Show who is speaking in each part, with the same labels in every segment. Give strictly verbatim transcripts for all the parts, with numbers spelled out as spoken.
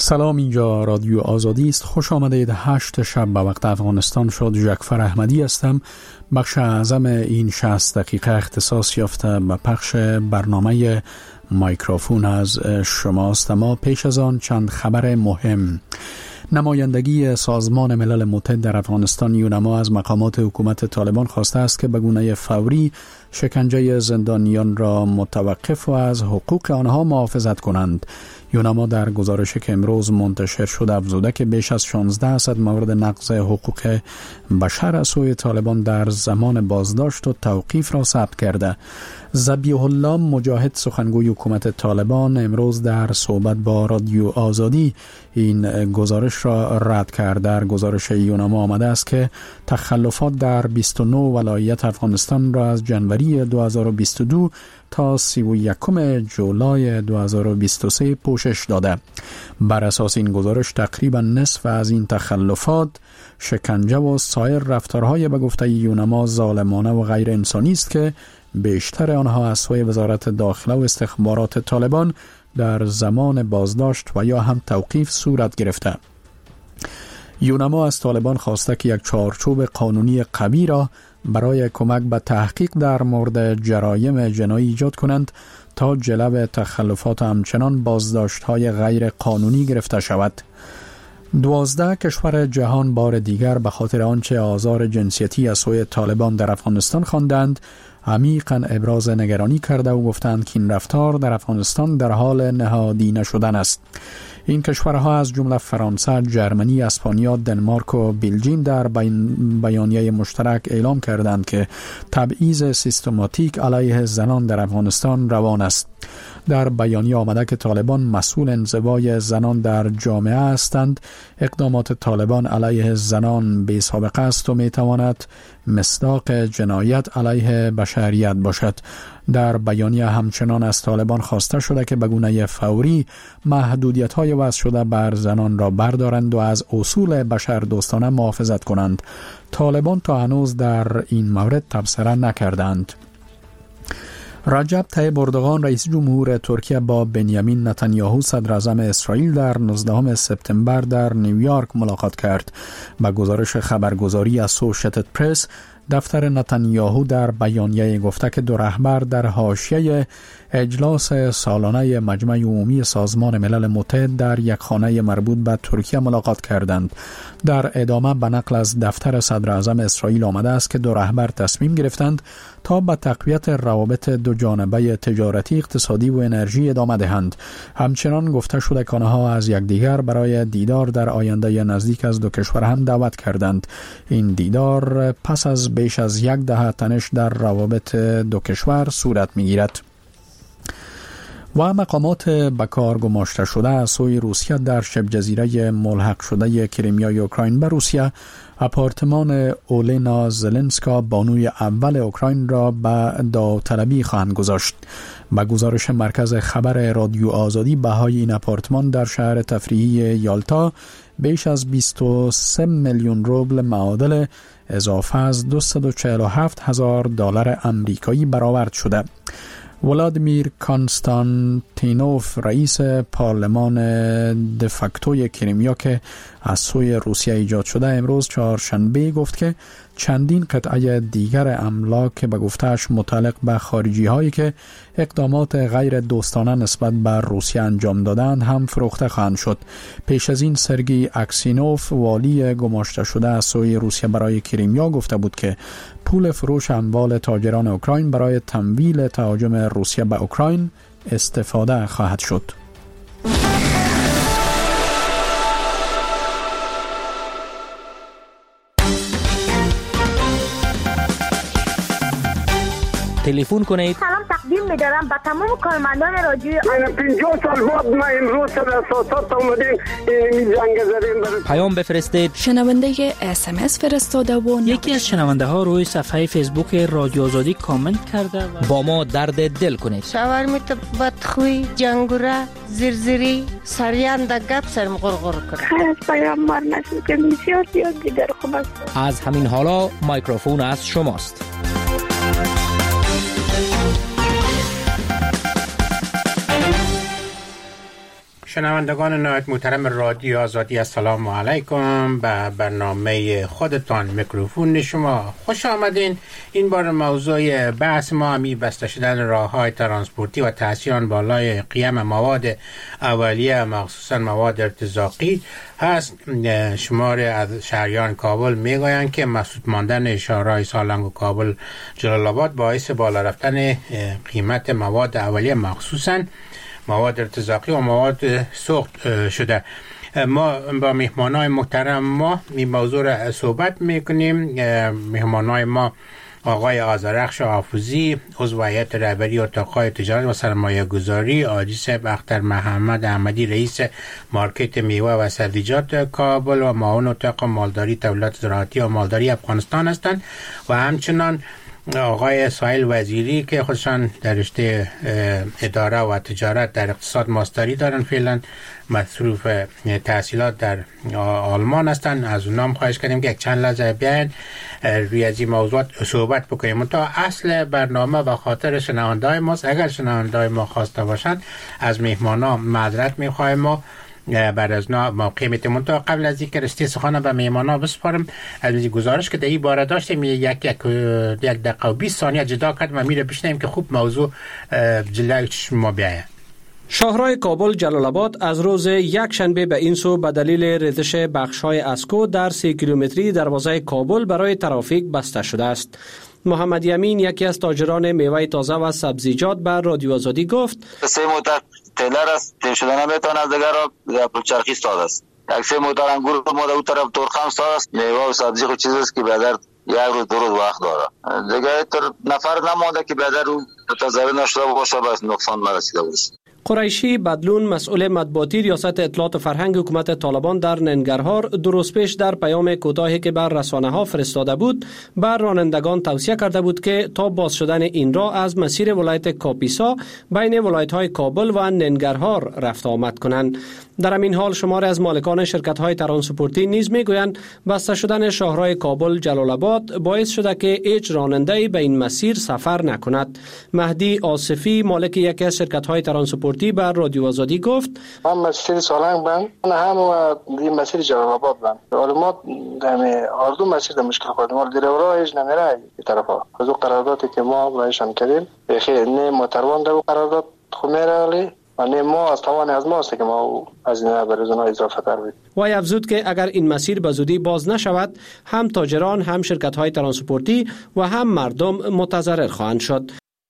Speaker 1: سلام، اینجا رادیو آزادی است. خوش آمدید. هشت شب به وقت افغانستان شد. جعفر احمدی هستم. بخش اعظم این شصت دقیقه اختصاص یافته به پخش برنامه مایکروفون از شماست. ما پیش از آن چند خبر مهم. نمایندگی سازمان ملل متحد در افغانستان یونما از مقامات حکومت طالبان خواسته است که به گونه فوری شکنجه زندانیان را متوقف و از حقوق آنها محافظت کنند. یونما در گزارشی که امروز منتشر شد افزوده که بیش از شانزده صد مورد نقض حقوق بشر از سوی طالبان در زمان بازداشت و توقیف را ثبت کرده. ذبیح الله مجاهد سخنگوی حکومت طالبان امروز در صحبت با رادیو آزادی این گزارش را رد کرد. در گزارش یونما آمده است که تخلفات در بیست و نه ولایت افغانستان را از جنوری دو هزار و بیست و دو تا سی و یکم جولای دو هزار و بیست و سه پوشش داده. بر اساس این گزارش تقریبا نصف از این تخلفات شکنجه و سایر رفتارهای به گفته یونما ظالمانه و غیر انسانی است که بیشتر آنها از سوی وزارت داخله و استخبارات طالبان در زمان بازداشت و یا هم توقیف صورت گرفته. یونما از طالبان خواسته که یک چارچوب قانونی قوی را برای کمک به تحقیق در مورد جرایم جنایی ایجاد کنند تا جلو تخلفات و همچنان بازداشت‌های غیر قانونی گرفته شود. دوازده کشور جهان بار دیگر به خاطر آنچه آزار جنسیتی از سوی طالبان در افغانستان خواندند عمیقاً ابراز نگرانی کرده و گفتند که این رفتار در افغانستان در حال نهادینه شدن است. این کشورها از جمله فرانسه، جرمنی، اسپانیا، دنمارک و بلژیم در بیانیه مشترک اعلام کردند که تبعیض سیستماتیک علیه زنان در افغانستان روان است. در بیانیه آمده که طالبان مسئول انزوای زنان در جامعه هستند. اقدامات طالبان علیه زنان بی سابقه است و می تواند مصداق جنایت علیه بشریت باشد. در بیانیه همچنان از طالبان خواسته شده که به گونه فوری محدودیت‌های وضع شده بر زنان را بردارند و از اصول بشردوستانه محافظت کنند. طالبان تا هنوز در این مورد تبصره نکردند. رجب طیب اردوغان رئیس جمهور ترکیه با بنیامین نتانیاهو صدر اعظم اسرائیل در نوزدهم سپتامبر در نیویورک ملاقات کرد. با گزارش خبرگزاری اسوشییتد پرس، دفتر نتانیاهو در بیانیه گفته که دو رهبر در حاشیه اجلاس سالانه مجمع عمومی سازمان ملل متحد در یک خانه مربوط به ترکیه ملاقات کردند. در ادامه به نقل از دفتر صدر اعظم اسرائیل آمده است که دو رهبر تصمیم گرفتند تا به تقویت روابط دو جانبه تجارتی، اقتصادی و انرژی ادامه دهند. همچنان گفته شده که آنها از یکدیگر برای دیدار در آینده نزدیک از دو کشور هم دعوت کردند. این دیدار پس از بیش از یک دهه تنش در روابط دو کشور صورت می‌گیرد. و مقامات به کار گماشته شده از سوی روسیه در شبه جزیره ملحق شده کریمیا اوکراین به روسیه آپارتمان اولینا زلنسکا بانوی اول اوکراین را به داوطلبی خواهند گذاشت. با گزارش مرکز خبر رادیو آزادی، بهای این آپارتمان در شهر تفریحی یالتا بیش از بیست و سه میلیون روبل معادل اضافه از دویست و چهل و هفت هزار دلار آمریکایی برآورد شده. ولادیمیر کانستانتینوف رئیس پارلمان دفاکتوی کریمیا که از سوی روسیه ایجاد شده امروز چهارشنبه گفت که چندین قطعه دیگر املاک که به گفتهش متعلق به خارجی هایی که اقدامات غیر دوستانه نسبت به روسیه انجام دادند هم فروخته خواهند شد. پیش از این سرگی اکسینوف والی گماشته شده از سوی روسیه برای کریمیا گفته بود که پول فروش اموال تاجران اوکراین برای تمویل تهاجم روسیه به اوکراین استفاده خواهد شد.
Speaker 2: تلفن کنید.
Speaker 3: سلام تقدیم می‌دارم به تمام کارمندان رادیو.
Speaker 4: من پنجاه سال بعد ما امروز سر اساسات اومدیم این جنگ زدیم.
Speaker 2: پیام بفرستید.
Speaker 5: شنونده اس ام اس فرستاده و
Speaker 6: یکی از شنونده ها روی صفحه فیسبوک رادیو آزادی کامنت کرده و
Speaker 2: با ما درد دل کنید.
Speaker 7: شاورمیت بدخوی، جنگوره، زرزری، سریان در گپ سرم غرغر کرد.
Speaker 3: خیر از پیامبر نسل که بسیار زیاد دیگر خوب است.
Speaker 2: از همین حالا مایکروفون از شماست.
Speaker 8: شنوندگان نهایت محترم رادیو آزادی، السلام علیکم. به برنامه خودتان میکروفون شما خوش آمدین. این بار موضوع بحث ما همی بسته شدن راه‌های ترانسپورتی و تأثیر آن بالای قیم مواد اولیه مخصوصا مواد ارتزاقی هست. شمار از شهریان کابل میگویند که مسدود ماندن شهرهای سالنگ و کابل جلال آباد باعث بالا رفتن قیمت مواد اولیه مخصوصا مواد ارتزاقی و مواد سوخت شده. ما با مهمانای محترم ما این موضوع را صحبت میکنیم. مهمانای ما آقای آذرخش حافظی، عضو هیئت رهبری اتاق‌های تجارت و سرمایه گذاری، حاجی صاحب اختر محمد احمدی، رئیس مارکت میوه و سبزیجات کابل و معاون اتاق مالداری تولیدات زراعتی و مالداری افغانستان هستند و همچنان آقای سهیل وزیری که خودشان در رشته اداره و تجارت در اقتصاد ماستری دارن، فعلا مصروف تحصیلات در آلمان هستن. از اونام خواهش کردیم که یک چند لحظه بیاین روی از این موضوعات صحبت بکنیم. تا اصل برنامه و خاطر شنونده‌های ماست. اگر شنونده‌های ما خواسته باشند از مهمانا معذرت می‌خوایم. ما بعد از موقع میتونم تا قبل از اینکه رستی سخن به مهمانا بسپارم از این گزارش که در این باره داشتیم یک یک یک دقیقه و بیست ثانیه جدا کردم و میره بشنیم که خوب موضوع جلوی چشم ما بیاید.
Speaker 9: شاهراه کابل جلال آباد از روز یک شنبه به این سو به دلیل ریزش بخش‌های اسکو در سی کیلومتری دروازه کابل برای ترافیک بسته شده است. محمد یمین یکی از تاجران میوه تازه و سبزیجات بر رادیو آزادی گفت
Speaker 10: سه موتر تیلر است، تیم شده نمیتونه از دیگر را پرچرخی استاد است. یک سه موتر انگور ما در اون طرف ترخم استاد است. میوه و سبزی خود چیز است که بیادر یک روز دو روز وقت داره. دیگه تر نفر نمانده که بیادر رو تضرر نشده باشه بس نقصان نرسیده باشه.
Speaker 9: قریشی بدلون، مسئول مطبوعاتی ریاست اطلاعات و فرهنگ حکومت طالبان در ننگرهار، درست پیش در پیام کوتاهی که بر رسانه‌ها فرستاده بود بر رانندگان توصیه کرده بود که تا باز شدن این راه از مسیر ولایت کاپیسا بین ولایت‌های کابل و ننگرهار رفت آمد کنند. در همین حال شماری از مالکان شرکت‌های ترانسپورتی نیز میگویند بسته شدن شاهراه کابل جلال آباد باعث شده که هیچ راننده‌ای به این مسیر سفر نکند. مهدی آصفی، مالک یکی از شرکت‌های ترانسپورتی بر رادیو آزادی گفت
Speaker 11: من مسیر سالنگ بند هم و این مسیر جلال آباد بند حالا ما در اردو مسیر در مشکل خودم حالا در راه هیچ نمیره این طرفا از اون قراردادی که ما بایشان کردیم بخیر نه متروان در قرارداد خو میره و نه ما از توان از ماست که ما از این برزون اضافه تر بید.
Speaker 9: وی افزود که اگر این مسیر به زودی باز نشود هم تاجران، هم شرکت‌های ترانسپورتی و هم مردم متضرر خواهند شد.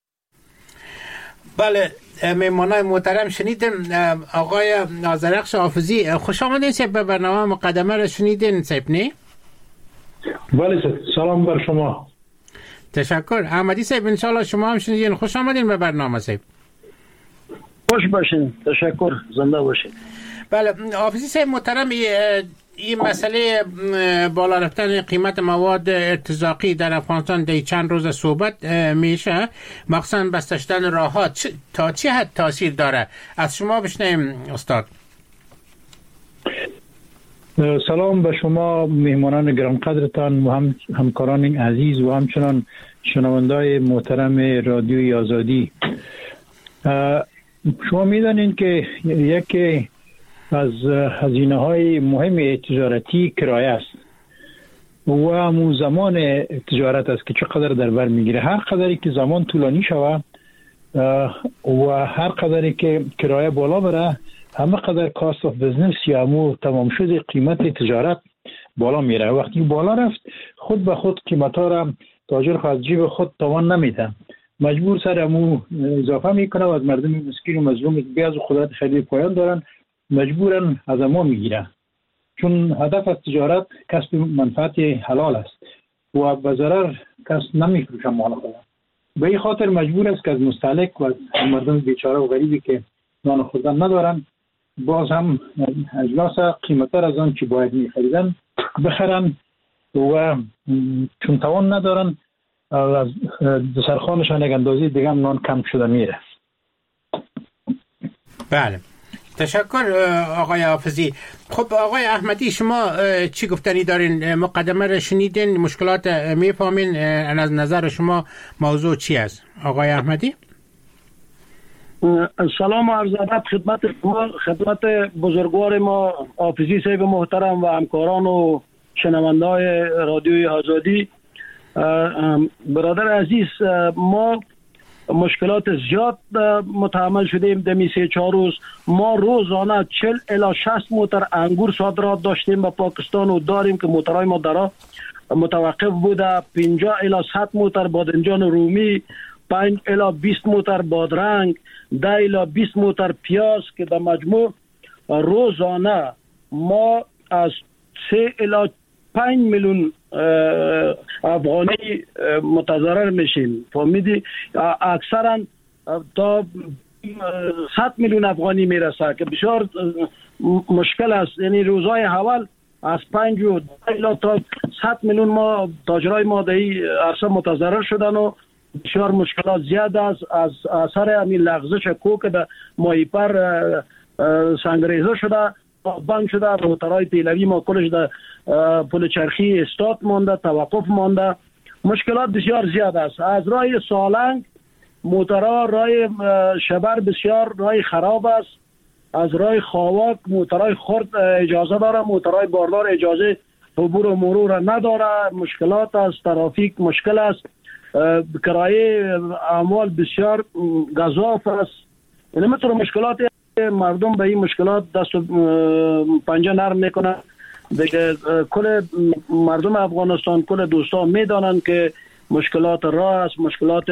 Speaker 8: بله، مهمانای محترم شنیدن آقای آذرخش حافظی. خوش آمدین سیب به برنامه مقدمه را شنیدین سیب نه؟
Speaker 12: بله سلام بر شما.
Speaker 8: تشکر. احمدی سیب انشاءالله شما هم شنیدین. خوش آمدین به برنامه سیب.
Speaker 12: خوش باشین. تشکر. زنده باشین.
Speaker 8: بله حافظی سیب محترم، این مسئله بالا رفتن قیمت مواد ارتزاقی در افغانستان در چند روز صحبت میشه، مخصوصا بسته شدن راه‌ها تا چه حد تاثیر داره؟ از شما بشنویم استاد.
Speaker 12: سلام به شما مهمانان گرانقدرتان و هم همکاران عزیز و همچنان شنوندای محترم رادیوی آزادی. شما میدانید که یکی از هزینه‌های مهم تجارتی کرایه است و همون زمان تجارت است که چقدر در بر میگیره. هر قدری که زمان طولانی شوه و هر قدری که کرایه بالا بره همه قدر کاست آف بزنس یا همون تمام شده قیمت تجارت بالا میره. وقتی بالا رفت خود به خود قیمت‌ها را تاجر خود از جیب خود توان نمیده، مجبور سر همون اضافه میکنه و از مردم مسکین و مظلوم که از خودت خیلی پایان دارن مجبورن از ما میگیره، چون هدف از تجارت کسب منفعت حلال است و به ضرر کس نمیفروشه مال خود. به این خاطر مجبور است که از مستهلک و مردم بیچاره و غریبی که نان خوردن ندارن باز هم اجلاس قیمت‌تر از آن که باید میخریدن بخرن و چون توان ندارن از دسترخوانشان یک اندازه دیگه هم نان کم شده میره.
Speaker 8: بله تشکر آقای حافظی. خب آقای احمدی شما چی گفتنی دارین؟ مقدمه را شنیدین، مشکلات میفهمین، از نظر شما موضوع چی است آقای احمدی؟
Speaker 13: سلام و عرض ادب خدمت شما، خدمت بزرگوار ما حافظی صاحب محترم و همکاران و شنونده‌های رادیوی آزادی. برادر عزیز، ما مشکلات زیاد متحمل شدیم دمی سه چهار روز. ما روزانه چهل الی شصت موتر انگور صادرات داشتیم به پاکستان و داریم که موترهای ما درا متوقف بوده. پنجاه الی صد موتر بادنجان رومی، پنج الی بیست موتر بادرنگ، ده الی بیست موتر پیاز که در مجموع روزانه ما از سه الی پنج میلیون افغانی متضرر میشیم. فهمیدی؟ اکثرا تا صد میلیون افغانی میرسه که بسیار مشکل است. یعنی روزهای اول از پنج و الی تا صد میلیون ما تاجرای ما در این عرصه متضرر شدن و بسیار مشکلات زیاد است. از اثر همین لغزش کوک در ماهیپر سنگریزه شده، بند شده. موترهای پیلوی ما کلش در پل چرخی استاد مانده، توقف مانده. مشکلات بسیار زیاد است. از راه سالنگ موترها راه شبر بسیار راه خراب است. از راه خاواک موترهای خرد اجازه داره، موترهای باردار اجازه عبور و مرور نداره. مشکلات است، ترافیک مشکل است، کرایه اموال بسیار گزاف است. یعنی مثل مشکلات مردم به این مشکلات دست و پنجه نرم میکنن. دیگه کل مردم افغانستان، کل دوستان میدانند که مشکلات راه است، مشکلات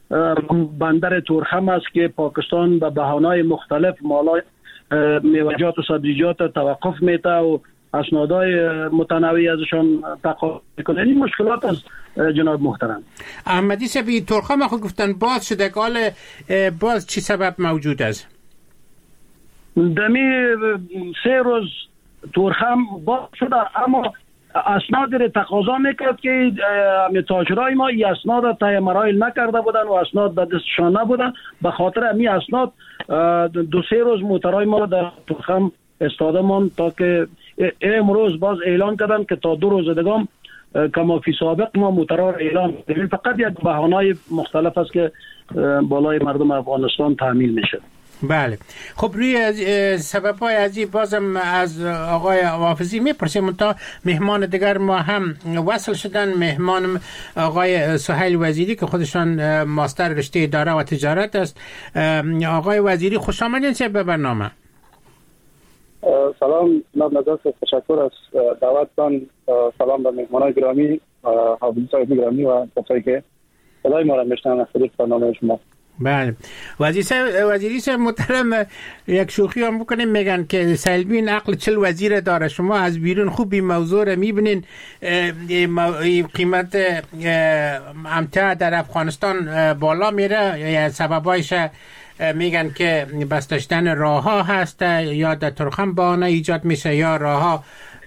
Speaker 13: بندر تورخم است که پاکستان به بهانه‌های مختلف مالای میوه‌جات و سبزیجات توقف میده و اسنادهای متنوعی ازشان تقاضا میکنه. این مشکلات است جناب محترم.
Speaker 8: احمدی صاحب، تورخم خود گفتن باز شده، حال باز چی سبب موجود است؟
Speaker 13: دمی سه روز تورخم باز شده، اما اسناد را تقاضا میکرد که همه تاجرای ما این اسناد تای مراحل نکرده بودن و اسناد در دستشان نبودن. به خاطر همین اسناد دو سه روز موترای ما در تورخم استاده مان تا که امروز باز اعلان کردن که تا دو روز دیگه کما فی سابق ما موترها را اعلان کردیم. فقط یک بهانه‌های مختلف است که بالای مردم افغانستان تحمیل میشه.
Speaker 8: بله. خب روی سبب‌های ازی بازم از آقای حافظی میپرسیم. تا مهمان دیگر ما هم وصل شدن. مهمان آقای سهیل وزیری که خودشان ماستر رشته اداره و تجارت است. آقای وزیری خوش آمدین به برنامه.
Speaker 14: سلام جناب نجات، تشکر از دعوتتان. سلام به مهمانان گرامی، حافظی صاحب گرامی و کسایی که صدای ما را میشنون از طریق برنامه شما.
Speaker 8: بله. وزیر صاحب، وزیری صاحب محترم، یک شوخی هم بکنیم، میگن که سلبین عقل چل وزیر داره. شما از بیرون خوب این موضوع رو میبینین. قیمت امتیاز در افغانستان بالا میره. یا سببایش میگن که بس داشتن راه ها هست، یا در تورخم بهانه ایجاد میشه، یا راه ها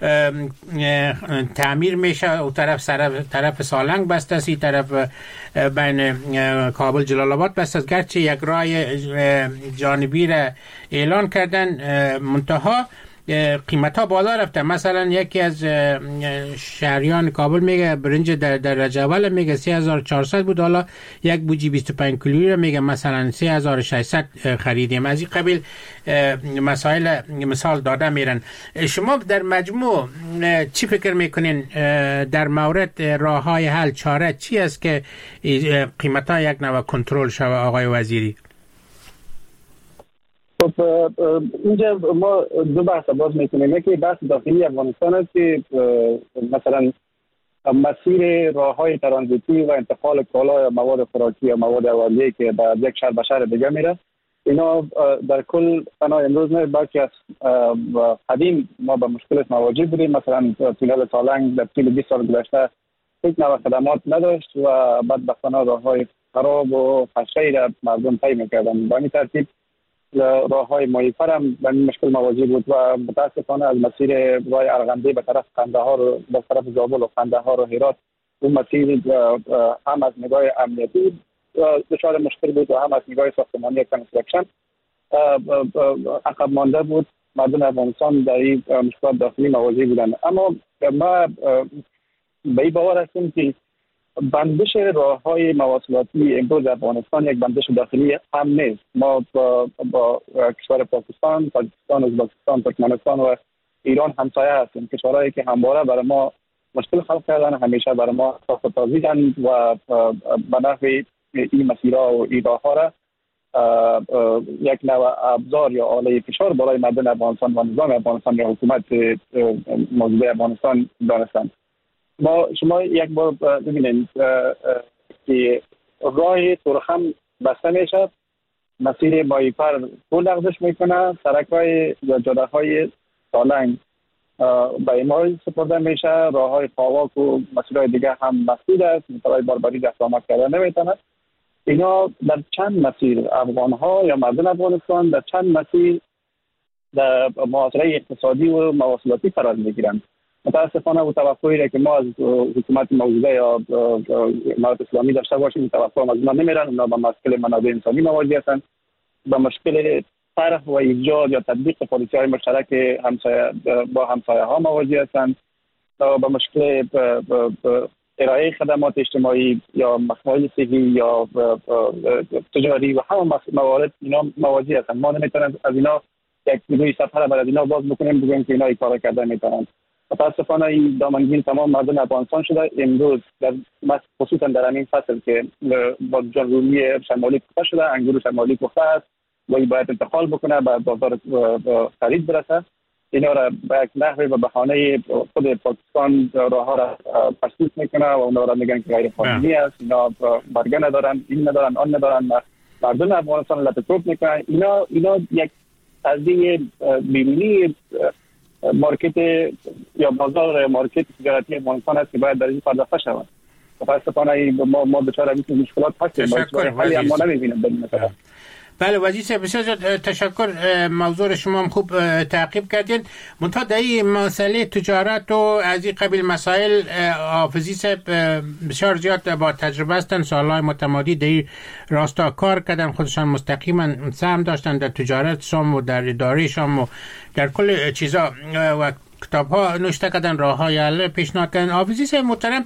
Speaker 8: تعمیر میشه او طرف سر طرف سالنگ بسته است، این طرف بین کابل جلال آباد بسته است. گرچه یک راه جانبی را اعلان کردن، منتها قیمت ها بالا رفته. مثلا یکی از شهریان کابل میگه برنج در درجه اول میگه سه هزار و چهارصد بود، حالا یک بوجی بیست و پنج کیلویی رو میگه مثلا سه هزار و ششصد خریدیم. از این قبیل مسائل مثال داده میرن. شما در مجموع چی فکر میکنین در مورد راه های حل، چاره چی است که قیمت ها یک نوع کنترل شود آقای وزیری؟
Speaker 14: خب اینجا ما دو بحث باز میکنیم. یکی بحث داخلی افغانستان است که مثلا مسیر راههای ترانزیتی و انتقال کالا یا مواد خوراکی یا مواد اولیه‌ای که در یک شهر به شهر دیگه میره، اینا در کل تنها امروز نه بلکه از قدیم ما به مشکلات مواجه بودیم. مثلا طول سالنگ در طول بیست سال گذشته هیچ نوع خدمات نداشت و بدبختانه راههای خراب و خشکی را مردم طی میکردن. با این ترتیب راه های ماهیپر هم به این مشکل مواجه بود و متاسفانه از مسیر راه ارغنده به طرف قندهار و به طرف زابل و قندهار و هرات، اون مسیر هم از نگاه امنیتی دچار مشکل بود و هم از نگاه ساختمانی کنسترکشن عقب مانده بود. مردم افغانستان در این مشکلات داخلی مواجه بودند. اما ما به این باور هستیم که بندش راه‌های مواصلاتی امروز افغانستان یک بندش داخلی هم نیست. ما با, با کشور پاکستان، پاکستان، ازبکستان، ترکمنستان و ایران همسایه هستیم، کشورهایی که همواره برای ما مشکل خلق کردن، همیشه برای ما ساخت تازیدن و به نحو این مسیرها و این راه‌ها را یک نوع ابزار یا آله فشار بالای مردم افغانستان و نظام افغانستان یا حکومت موجود افغانستان دانستند. ما شما یک بار ببینید که راه تورخم بسته میشد، مسیر مایپر پول لغزش میکنه، سرک‌های یا جاده‌های سالنگ به اعمال سپرده میشه، راه‌های خاواک و مسیرهای دیگه هم مسدود است، مطلع باربری اقدامات کردن نمیتونه. اینا در چند مسیر افغان‌ها یا مردم افغانستان در چند مسیر در محاصره اقتصادی و مواصلاتی قرار میگیرند. متاسفانه و توقعی را که ما از حکومت موجوده یا امارات اسلامی داشته باشیم توقع از ما نمیرن. اونا با مشکل منابع انسانی مواجه هستند، با مشکل طرح و ایجاد یا تطبیق پالیسی‌های مشترک همسایه با همسایه ها مواجه هستند، با مشکل ارائه خدمات اجتماعی یا مسائل صحی یا تجاری و همه موارد اینا مواجه هستند. ما نمیتونیم از اینا یک روی سفر برای اینا باز بکنیم بگیم که اینا این کارا کردن میتونن. متاسفانه این دامنگیر تمام مردم افغانستان شده. امروز در خصوصا در همین فصل که با جنگومی شمالی پخته شده، انگور شمالی پخته است و این باید انتقال بکنه به بازار خرید برسه، اینا را به یک نحوی و بهانه خود پاکستان راه ها را پشتیت میکنه و اونا را میگن که غیر قانونی است، اینا برگه ندارن، این ندارن، آن ندارن، مردم افغانستان لطفت میکنن. اینا اینا یک قضیه بیرونی مارکت یا بازار مارکت تجارتی افغانستان است که باید در این پرداخته شود. متاسفانه ما ما دچار این مشکلات هستیم، ولی ما نمیبینیم در این مسئله.
Speaker 8: بله وزیر صاحب بسیار تشکر، موضوع شما هم خوب تعقیب کردین. منتها در این مسئله تجارت و از این قبیل مسائل حافظی صاحب بسیار زیاد با تجربه هستن، سالهای متمادی در این راستا کار کردن، خودشان مستقیما سهم داشتن در تجارت شام و در اداره شام و در کل چیزا و کتاب ها نوشته کردن، راه های حل پیشنهاد کردن. حافظی صاحب محترم،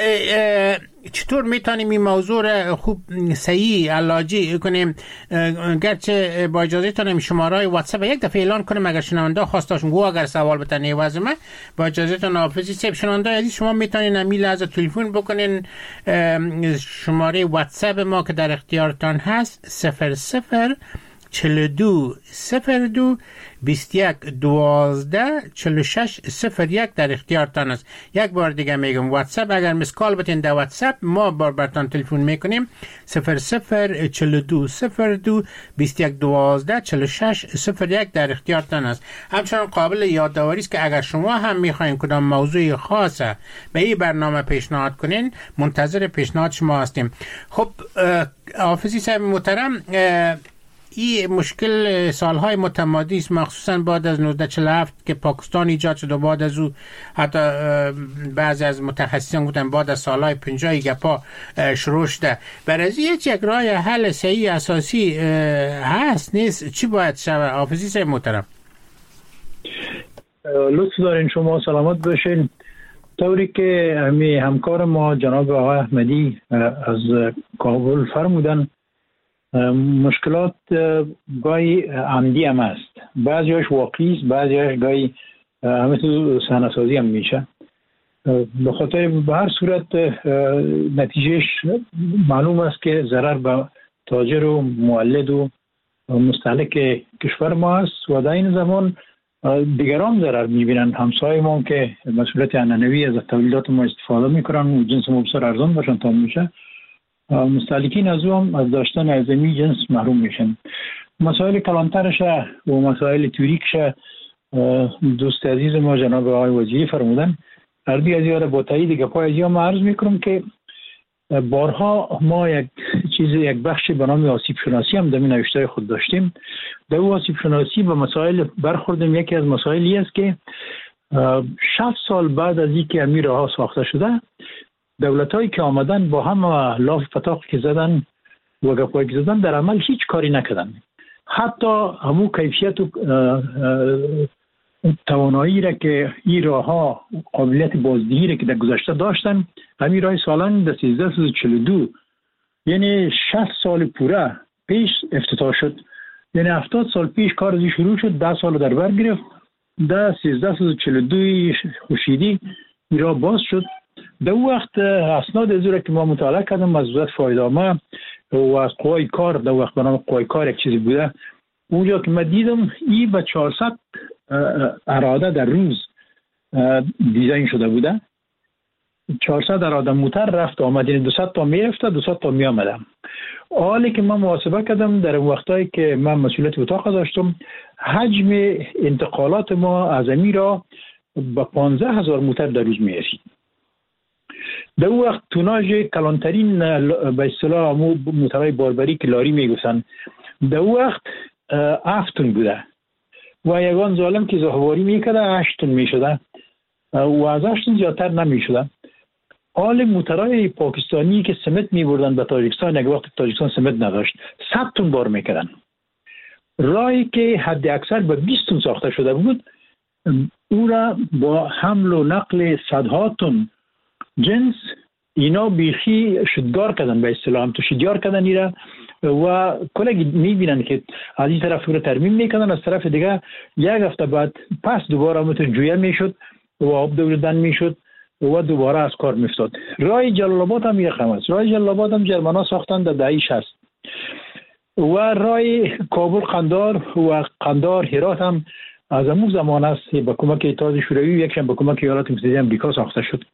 Speaker 8: چطور میتونیم این موضوع را خوب صحیح علاجی کنیم؟ گرچه با اجازه تانم شماره واتساپ یک دفعه اعلان کنیم اگر شنونده خواستاشون گو اگر سوال بتنه واسه من با اجازه تان حافظی صاحب شنونده عزیز شما میتونین امی لحظه تلفن بکنین. شماره واتساپ ما که در اختیارتان هست صفر صفر چهل و دو صفر دو بیست و یک دوازده چهل و شش صفر یک در اختیارتان است. یک بار دیگه میگم واتساپ اگر مسکال بتین در واتساپ ما بار برتان تلفن میکنیم صفر صفر چهل و دو صفر دو بیست و یک دوازده چهل و شش صفر یک در اختیارتان است. همچنان قابل یادآوری است که اگر شما هم میخواین کدام موضوع خاصه به این برنامه پیشنهاد کنین منتظر پیشنهاد شما هستیم. خب حافظی صاحب محترم، این مشکل سالهای متمادی است، مخصوصا بعد از نوزده چهل و هفت که پاکستان ایجاد شد و بعد از او حتی بعضی از متخصصان گفتن بعد از سالهای پنجاه گپا شروع شده. برای از یک یک راه حل صحیح اساسی هست نیست؟ چی باید شود حافظی صاحب محترم؟
Speaker 12: لطف دارین شما سلامت باشین. طوری که همی همکار ما جناب آقای احمدی از کابل فرمودن مشکلات گاهی عمدی هم است، بعضیش واقعی است، بعضیش گاهی همه تو صحنه‌سازی هم میشه. به خاطر به هر صورت نتیجهش معلوم است که ضرر به تاجر و مولد و مستهلک کشور ما است و در این زمان دیگران ضرر میبینن. همسایه ما که مسئولیت عنعنوی از تولیدات ما استفاده میکنن و جنس ما بسیار ارزان باشن تا میشه، مستهلکین از او هم از داشتن اعظمی جنس محروم میشن. مسائل کلانترش و مسائل توریکش دوست عزیز ما جناب آقای وزیری فرمودن، اردی از یاره با تایید گپای از ما عرض میکنم که بارها ما یک چیز یک بخش به نام آسیب شناسی هم در این نوشته خود داشتیم. در او آسیب شناسی به مسائل برخوردیم. یکی از مسائلی است که شصت سال بعد از اینکه امیر ها ساخته شده، دولت‌هایی که آمدن با هم لاف پتاق که زدن و گپایی که زدن در عمل هیچ کاری نکردن. حتی همون کیفیت و توانایی را که این راه ها قابلیت بازدهی را که در گذشته داشتن، همین راه سالن در سیزده سوز و چهل و دو یعنی شصت سال پوره پیش افتتاح شد. یعنی هفتاد سال پیش کار ازی شروع شد، ده سال در بر گرفت، در سیزده سوز و چهل و دو خورشیدی این راه باز شد. در وقت اسناد از را که ما مطالعه کردم از وزارت فایده‌نامه و از قوای کار، در وقت به نام قوای کار یک چیزی بوده، اونجا که من دیدم این به چهارصد اراده در روز دیزاین شده بوده. چهارصد اراده موتر رفت آمد، یعنی دویست تا میرفت دویست تا می آمده. حالی که من محاسبه کردم در وقتایی که من مسئولیت اتاق داشتم، حجم انتقالات ما از امی را به پانزده هزار موتر در روز می رسید. در وقت توناژ کلانترین به اصطلاح موترهای باربری که لاری می گفتن در وقت هفت تن بوده و یگان ظالم که زهواری میکرده هشت تن میشده و از هشت تن زیادتر نمیشده. حال موترهای پاکستانی که سمت میبردن به تاجیکستان، یک وقت تاجیکستان سمت نداشت، صد تن بار میکردن. راهی که حد اکثر به بیست تن ساخته شده بود، او را با حمل و نقل صدها تن جنس اینا بیخی شدگار کردن، به اصطلاح تو شدگار کردن ایرا و کلگی میبینن که از این طرف رو ترمیم میکنن، از طرف دیگه یک هفته بعد پس دوباره همونطور جویه میشد و آب دوردن میشد و دوباره از کار میفتاد. راه جلال آباد هم یک است. راه جلال آباد هم جرمنا ساختن در دهه شصت و راه کابل قندار و قندار هرات هم از همون زمان است با کمک اتحاد شوروی، یکشم با کمک ایالات متحده آمریکا ساخته شد.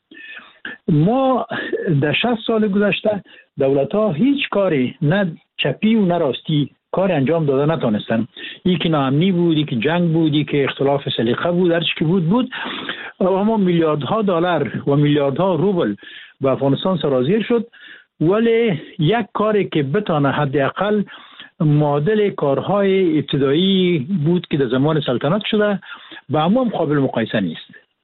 Speaker 12: ما در شصت سال گذشته دولت ها هیچ کاری نه چپی و نه راستی کار انجام داده نتونستن. یکی ناامنی بود، یکی جنگ بود، یکی اختلاف سلیقه بود، هر چی که بود بود. اما میلیاردها دلار و میلیاردها روبل به افغانستان سرازیر شد، ولی یک کاری که بتانه حداقل معادل کارهای ابتدایی بود که در زمان سلطنت شده به عموم قابل مقایسه نیست.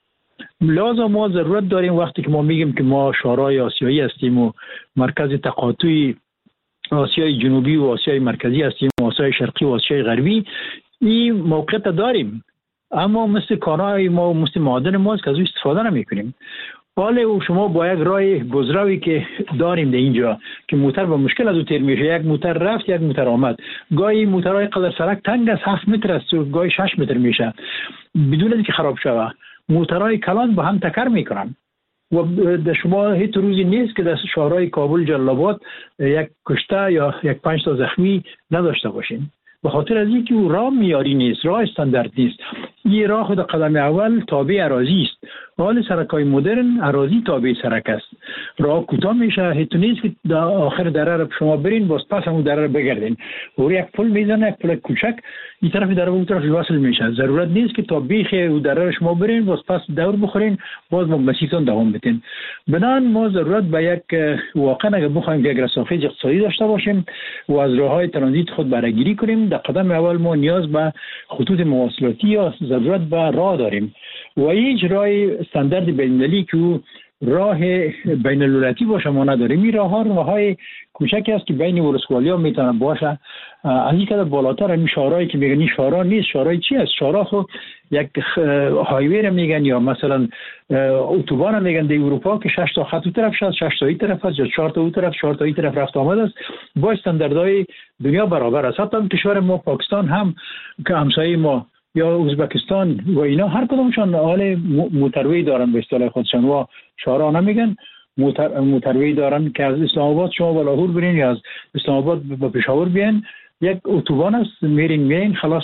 Speaker 12: لازم ما ضرورت داریم وقتی که ما میگیم که ما شورای آسیایی هستیم و مرکز تقاطع آسیای جنوبی و آسیای مرکزی هستیم و آسیای شرقی و آسیای غربی، این موقعیت داریم، اما مثل کانای ما و مثل معادن ما که از او استفاده نمی کنیم. حالا شما با یک راه گذراوی که داریم در اینجا که موتر با مشکل از او تیر میشه، یک موتر رفت یک موتر آمد، گاهی موترهای قدر سرک تنگ از هفت متر است و گاهی شش متر میشه بدون اینکه خراب شوه. موترهای کلان با هم تکر میکنن و در شما هیچ روزی نیست که در شهرهای کابل جلال آباد یک کشته یا یک پنج تا زخمی نداشته باشین، به خاطر از اینکه او راه معیاری نیست، راه استاندارد نیست. این راه خود قدم اول تابع اراضی است. حال سرکای مدرن اراضی تابع سرک است. راه کوتاه میشه، هیچ نیست که در آخر دره را شما برین باز پس همون دره را بگردین. و یک پل میزنه، یک پل کوچک این طرف دره اون طرف وصل میشه. ضرورت نیست که تا بیخ او دره را شما برین باز پس دور بخورین باز با مسیرتون دوام بدین. بنان ما ضرورت به یک واقعا اگه بخوایم که یک رسانه‌ای اقتصادی داشته باشیم و از راههای ترانزیت خود برگیری کنیم، در قدم اول ما نیاز به خطوط مواصلاتی یا ضرورت به راه داریم و هیچ راه استاندارد بین‌المللی که راه بین الدولتی باشه ما نداریم. این راه ها راههای کوچکی است که بین ولسوالی‌ها میتونه باشه. از این که بالاتر این شهرهایی که میگن این شهرها نیست، شهرهای چی است؟ شهرها خو یک هایوی را میگن یا مثلا اتوبان میگن در اروپا که شش تا خط طرف شد، شش تا این طرف است یا چهار تا اون طرف، چهار تا این طرف رفت آمد است، با استانداردهای دنیا برابر است. حتی کشور ما پاکستان هم که همسایه ما یا ازبکستان و اینا هر کدومشان حال موتروی دارن به اصطلاح خودشان و شهرها نمیگن، موتر موتروی دارن که از اسلام آباد شما به لاهور برین یا از اسلام آباد به پشاور بیاین، یک اتوبان است میرین میین خلاص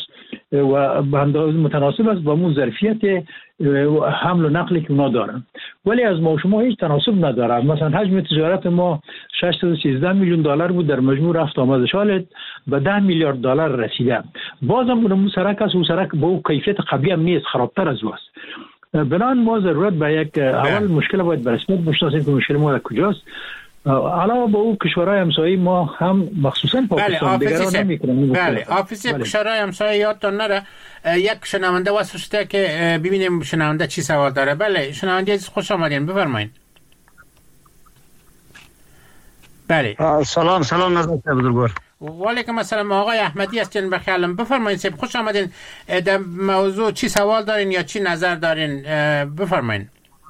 Speaker 12: و به اندازه متناسب است با اون ظرفیت حمل و نقلی که اونا دارن. ولی از ما شما هیچ تناسب نداره. مثلا حجم تجارت ما ششصد و سیزده میلیون دلار بود، در مجموع رفت آمدش حال به ده میلیارد دلار رسیده. بازم اون سرک است و سرک با اون کیفیت قبلی هم نیست، خرابتر از او است. بنان ما ضرورت به یک اول مشکل باید به رسمیت بشناسیم که مشکل ما در کجاست. علاوه با او کشورهای همسایه ما هم مخصوصا پاکستان دیگران نمی‌کنن.
Speaker 8: بله آفیس کشورهای همسایه یادتون نره. یک شنونده واسطه که ببینیم شنونده چی سوال داره. بله شنونده عزیز خوش آمدین، بفرمایید. بله.
Speaker 15: سلام سلام نظر بزرگوار.
Speaker 8: و علیکم السلام. آقای احمدی هستین بخیالم. بفرمایید صاحب، خوش آمدین. در موضوع چی سوال دارین یا چی نظر دارین؟ بفرمایید.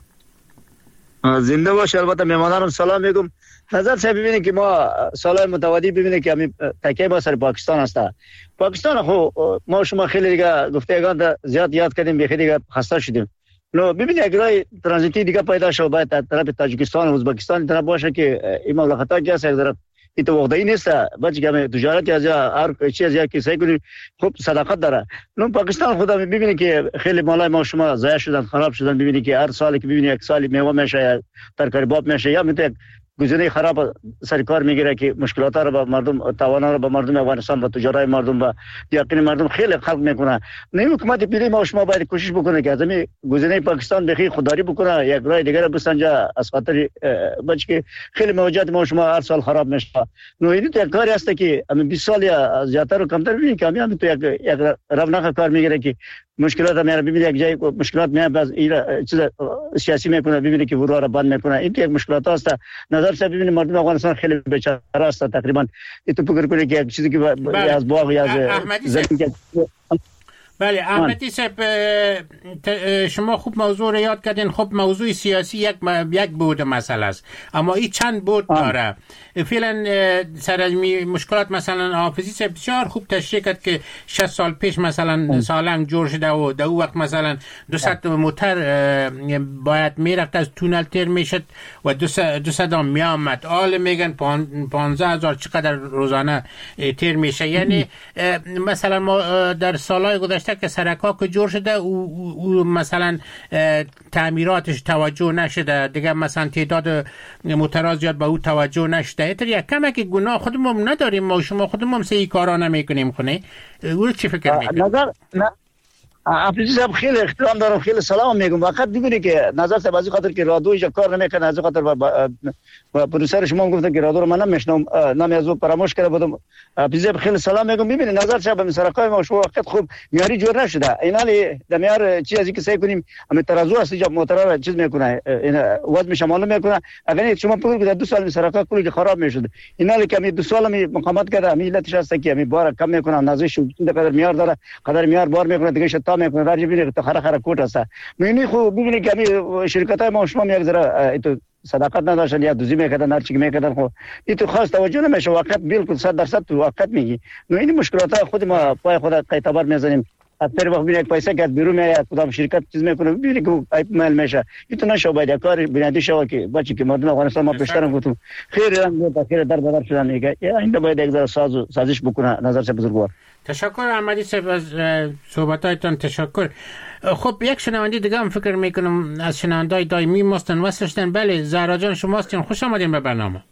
Speaker 15: زنده باش. البته میهمانانم سلام میگم. نظر صاحب ببینید که ما سالهای متوالی ببینید که همین تکیه ما سر پاکستان هست. پاکستان خو ما شما خیلی دیگه گفتگان زیاد یاد کردیم، به خیلی دیگه خسته شدیم. نو ببینید اگر ترانزیتی دیگه پیدا شد باید از طرف تاجیکستان و ازبکستان طرف باشه که این مملکت‌ها که هست در این تو وقتی نیست بچه که تجارت از هر چیز یا کسی کنی خوب صداقت داره. نو پاکستان خدا ببینید که خیلی مالای ما شما ضایع شدن، خراب شدن. ببینید که هر سالی که ببینید یک سالی میوه میشه یا ترکاری باب میشه یا میته گزینه خراب سر کار میگیره که مشکلات رو به مردم، تاوان رو به مردم افغانستان، به تجارت مردم، به یقین مردم خیلی خلق میکنه. نه حکومت پیری ما شما باید کوشش بکنه که از این گزینه پاکستان بخی خودداری بکنه، یک راه دیگه بسنجه از خاطر بچ که خیلی موجات ما شما هر سال خراب میشه. نو این یک کاری است که همین بیست سال یا زیادتر رو کمتر ببینید که همین تو یک یک رونق کار میگیره که مشکلات میاره. ببینید یک جای مشکلات میاد باز این چیز سیاسی میکنه، ببینید که ورا رو بند میکنه. این یک مشکلات است. نظر صاحب ببینید مردم افغانستان خیلی بیچاره است تقریبا. این تو فکر کنید که یک چیزی که از باغ یا از زمین.
Speaker 8: بله احمدی صاحب، شما خوب موضوع رو یاد کردین. خب موضوع سیاسی یک یک بود مسئله است، اما این چند بود داره. فعلا سر از مشکلات مثلا حافظی صاحب بسیار خوب تشریح کرد که شصت سال پیش مثلا سالنگ جور شده و در وقت مثلا دوصد موتر باید میرفت از تونل تیر میشد و دوصد هم میامد. آل میگن پانزده هزار چقدر روزانه تیر میشه. یعنی مثلا ما در سالهای گذشته که سرکا که جور شده او مثلا تعمیراتش توجه نشده دیگه، مثلا تعداد موترها زیاد به او توجه نشده. ایتر یک کمک گناه خودمون نداریم ما شما خودمون سه ای کارا نمیکنیم خونه. او چی فکر میکنید؟
Speaker 15: نظر نه حافظی صاحب خیلی احترام دارم، خیلی سلام میگم. فقط ببینید که نظر صاحب از خاطر که رادیوش کار نمیکنه، از خاطر با پروسر شما گفتن که رادیو رو من نمیشنم، نمی از او پراموش کرده بودم. حافظی صاحب خیلی سلام میگم. ببینید نظر صاحب مسرقای ما شو وقت خوب میاری جور نشده. اینالی دمیار چیزی که سعی کنیم هم ترازو است جاب موتور چیز میکنه، این وزن میشه معلوم میکنه. اگر شما بگید که دو سال مسرقای کلی خراب میشد، اینالی که می دو سال می مقاومت کرده، میلتش است که می بار کم میکنه، نازش قدر میار داره، قدر میار بار میکنه دیگه تا میکنه راجع ببینید تا خره خره کوت است. میبینی خوب ببینید که همین شرکت‌های ما شما یک ذره تو صداقت نداشتن یا دوزی میکردن، هر چی میکردن خب این تو خاص توجه نمیشه. وقت بالکل صد درصد تو وقت میگی. نو این مشکلات خود ما پای خود اعتبار میزنیم. هر وقت ببینید پیسه که بیرون میاد کدام شرکت چیز میکنه، ببینید که ایمیل میشه. این تو نشه باید کار بنیادی شو که بچی که مردم افغانستان ما پیشترم گفتم خیر هم تا خیر در بدر شدن میگه. این باید یک ذره ساز سازش بکنه. نظر چه بزرگوار.
Speaker 8: تشکر احمدی صاحب از صحبتایتان. تشکر. خب یک شنونده دیگه هم فکر میکنم از شنوندای دائمی ماستن وصلشتن. بله زهرا جان شما هستین، خوش آمدین به برنامه.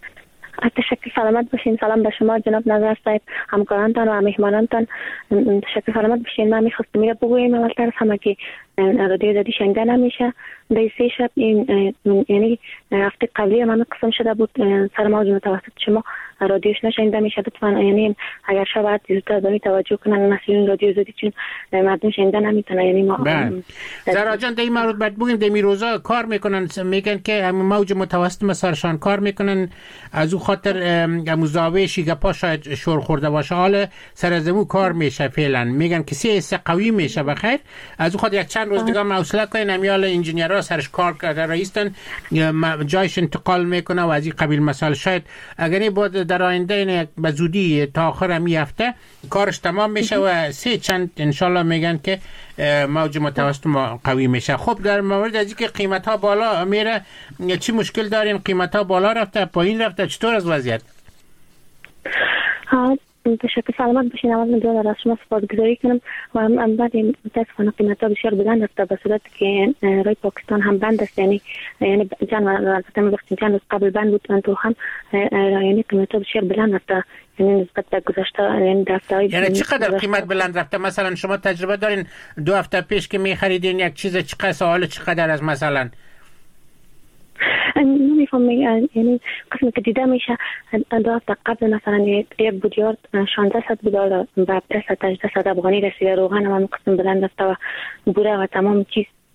Speaker 3: تشکر، سلامت باشین. سلام به شما جناب نظر صاحب، همکارانتان و مهمانانتان. تشکر، سلامت باشین. من میخواستم میگه بگویم اولتر از همه که رادیو زدی شنیده نمیشه. در سه شب این یعنی هفته قبلی من قسم شده بود سر موج متوسط شما رادیوش نشنیده میشه. لطفا یعنی اگر شاید زودتر به توجه کنن مسئولین رادیو زدی، چون مردم شنیده نمیتونه. یعنی ما
Speaker 8: زهرا جان در این مورد بعد بگیم در میروزا کار میکنن، میگن که همین موج متوسط مسارشان کار میکنن، از او خاطر همون زاویه شیگپا شاید شور خورده باشه. حالا سر از امو کار میشه فعلا. میگن که سی حصه قوی میشه بخیر. از او خاطر یک چند روز دیگه موصله کنین. امیال انجینیرها سرش کار کرده رئیسن جایش انتقال میکنه و از این قبیل مسائل. شاید اگر بود در آینده به زودی تا آخر می هفته کارش تمام میشه و سه چند انشالله میگن که موج متوسط ما قوی میشه. خب در مورد از اینکه قیمت ها بالا میره چی مشکل دارین؟ قیمت ها بالا رفته پایین رفته چطور از وضعیت؟
Speaker 3: ها تشکر، سلامت باشین. اول من دوباره از شما سپاسگزاری کنم و هم بعد متاسفانه قیمت ها بسیار بلند رفته به صورت که رای پاکستان هم بند است. یعنی یعنی جان البته من وقتی چند روز قبل بند بود تو هم یعنی قیمت ها بسیار بلند رفته. یعنی نسبت به گذشته یعنی دفترهای
Speaker 8: یعنی چقدر قیمت بلند رفته؟ مثلا شما تجربه دارین دو هفته پیش که می خریدین یک چیز چقدر سوال چقدر از مثلا
Speaker 3: نمیفهم یعنی قسمی که دیده میشه دو هفته قبل مثلا یک بودیارد شانزده صد دلار به هفده صد هجده صد افغانی رسیده. روغن هم قسم بلند رفته و بوره و تمام چیز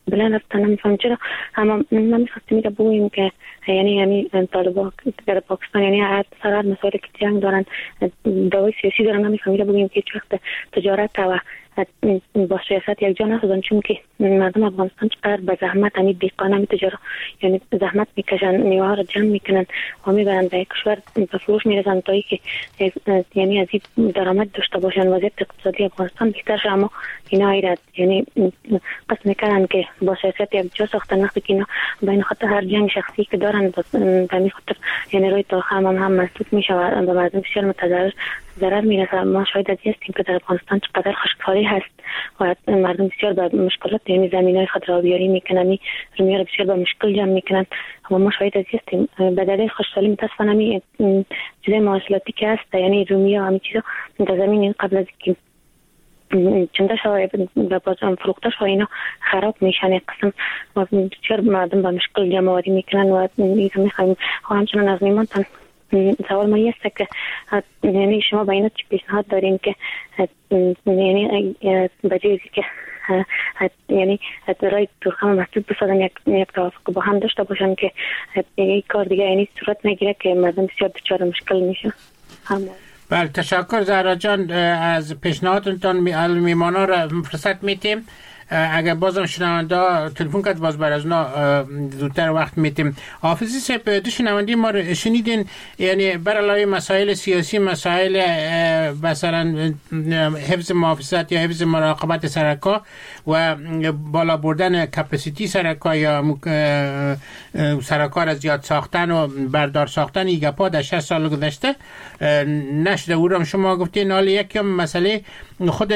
Speaker 3: بلند رفتن نمیفهم چرا. اما من میخواستم میگه بگویم که یعنی یعنی طالبان در پاکستان یعنی هر سرار مسائلی که جنگ دارن دعوای سیاسی دارن، نمیفهمیده بگویم که هیچ وقت تجارت و با سیاست یک جا نشدن، چون که مردم افغانستان چقدر به زحمت همین دیقان همین تجارت یعنی زحمت میکشن، میوه ها رو جمع میکنن و میبرن به کشور به فروش میرسن تا که یعنی از این درآمد داشته باشن، وضعیت اقتصادی افغانستان بهتر شه. اما اینا ایراد یعنی قصد میکنن که با سیاست یک جا ساختن، وقتی که اینا بین خاطر هر جنگ شخصی که دارن به همین خاطر یعنی روی تا هم هم مسدود میشه و به مردم بسیار متضرر ضرر میرسه. ما شاید از هستیم که در افغانستان چقدر خشکسالی هست و مردم بسیار به مشکلات یعنی زمینای خود آبیاری میکنن، رومیا رو بسیار به مشکل جمع میکنن و ما شاید از هستیم به دلیل خشکسالی متاسفانه می چیزای مواصلاتی که هست یعنی رومیا همین چیزا در زمین قبل از که چنده شوه به بازم فروخته شوه اینا خراب میشن یک قسم و بسیار مردم به مشکل جمع آوری میکنن و ایزا میخوایم و همچنان از میمانتن. سوال ما است که یعنی شما با اینا چی پیشنهاد دارین که یعنی بجایزی که یعنی رای ترخم مسدود بسازن یک یک توافق با هم داشته باشن که یک کار دیگه یعنی صورت نگیره که مردم بسیار دچار مشکل میشه.
Speaker 8: بله تشکر زهرا جان از پیشنهادتون. میمانا را فرصت میتیم اگر بازم شنونده تلفن کرد باز بر از اونا زودتر وقت میتیم. حافظی صاحب دو شنونده ما رو شنیدین، یعنی برای مسائل سیاسی، مسائل مثلا حفظ محافظت یا حفظ مراقبت سرکا و بالا بردن کپاسیتی سرکا یا سرکا را زیاد ساختن و بردار ساختن ایگپا در شصت سال گذشته نشده. او را شما گفتین حالا یکی مسئله خود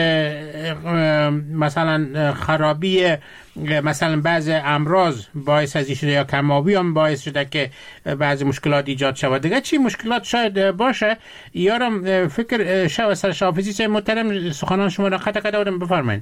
Speaker 8: مثلا خرابی مثلا بعض امراض باعث از شده یا کمابی هم باعث شده که بعضی مشکلات ایجاد شود. دیگه چی مشکلات شاید باشه یارم فکر شو سر حافظی صاحب محترم سخنان شما را قطع قطع آدم بفرمایید.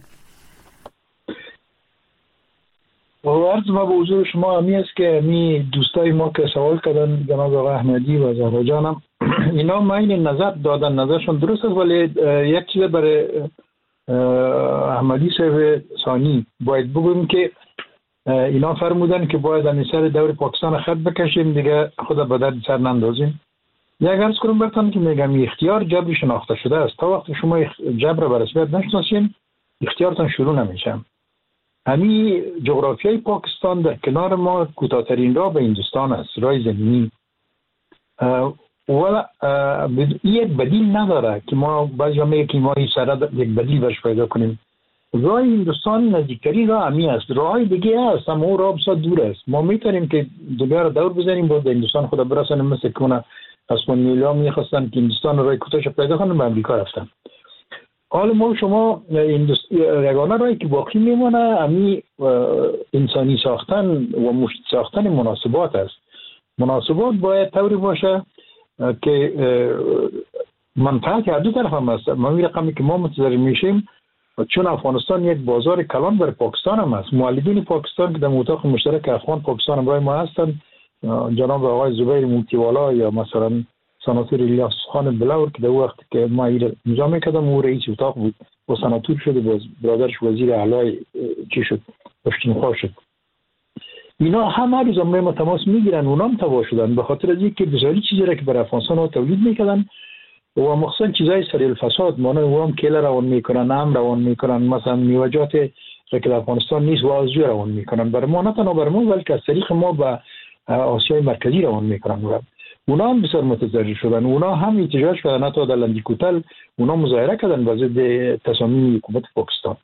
Speaker 12: عرض ما به حضور شما همی است که می دوستای ما که سوال کردن جناب آقای احمدی و زهرا جانم اینا مایل نظر دادن، نظرشون درست است، ولی یک چیز برای احمدی صاحب ثانی باید بگویم که اینا فرمودن که باید از سر دور پاکستان خط بکشیم دیگه خود به درد سر نندازیم. یک عرض کنم برتان که میگم اختیار جبری شناخته شده است. تا وقتی شما جبر به رسمیت نشناسین اختیارتان شروع نمیشه. همین جغرافیای پاکستان در کنار ما کوتاه‌ترین راه به هندوستان است، راه زمینی، و یک بدیل نداره که ما بعضی میگه که ما این سره یک بدیل برش پیدا کنیم. راه هندوستان نزدیکترین راه همی است، راه دیگه هست اما اون راه بسیار دور است. ما میتونیم که دنیا رو دور بزنیم با هندوستان خود برسانیم، مثل کنه اسپانیولا میخواستن که هندوستان راه کوتاهش پیدا کنن به امریکا رفتن. حالا ما شما یگانه راهی که باقی میمونه همی انسانی ساختن و مشت ساختن مناسبات است. مناسبات باید طوری باشه که منفعت هر دو طرف هم است. ما این رقمی که ما متضرر میشیم چون افغانستان یک بازار کلان بر پاکستان هم است. مولدین پاکستان که در اتاق مشترک افغان پاکستان هم رای ما هستند، جناب آقای زبیر موتیوالا یا مثلا سناتور الیاس خان بلور که در وقت که ما این امضا میکردم او رئیس اتاق بود و سناتور شد، باز برادرش وزیر اعلی چی شد پشتونخوا شد. اینا همه روز ما تماس میگیرن، اونا هم تباه شدن به خاطر از اینکه بسیاری چیزی را که بر افغانستان ها تولید میکردن و مخصوصا چیزای سریع الفساد، مانند او هم کیله روان میکنن، ام روان میکنن، مثلا میوجات را که افغانستان نیست و آزجو روان میکنن. بر ما نه تنها بر ما بلکه از طریق ما به آسیای مرکزی روان میکنن. اونا هم بسیار متضرر شدن. اونا هم احتجاج کردن، حتی در لندیکوتل اونا مظاهره کردن به ضد تصامیم حکومت پاکستان.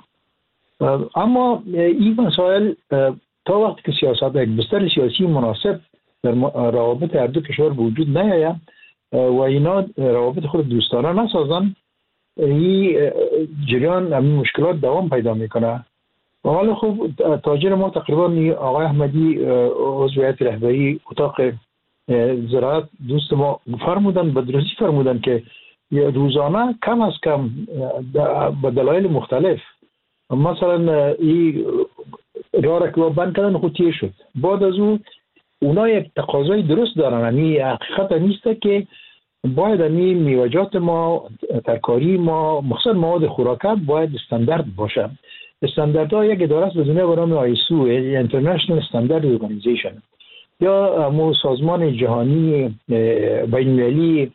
Speaker 12: اما این مسائل تا وقتی که سیاست یک بستر سیاسی مناسب در روابط هر دو کشور وجود نیاید و اینا روابط خود دوستانه نسازن، این جریان همین مشکلات دوام پیدا میکنه. و حالا خب تاجر ما تقریبا آقای احمدی عضو هیئت رهبری اتاق زراعت دوست ما فرمودن، به درستی فرمودن که روزانه کم از کم به دلایل مختلف مثلا این راه را که بند کردن خودیه شد. بعد از اون اونا یک تقاضای درست دارن، یعنی حقیقت نیست که باید یعنی میوجات ما، ترکاری ما، مخصوصا مواد خوراکت باید استاندارد باشه. استانداردها یک اداره است به دنیا به نام آیسو International Standard Organization یا مو سازمان جهانی بین‌المللی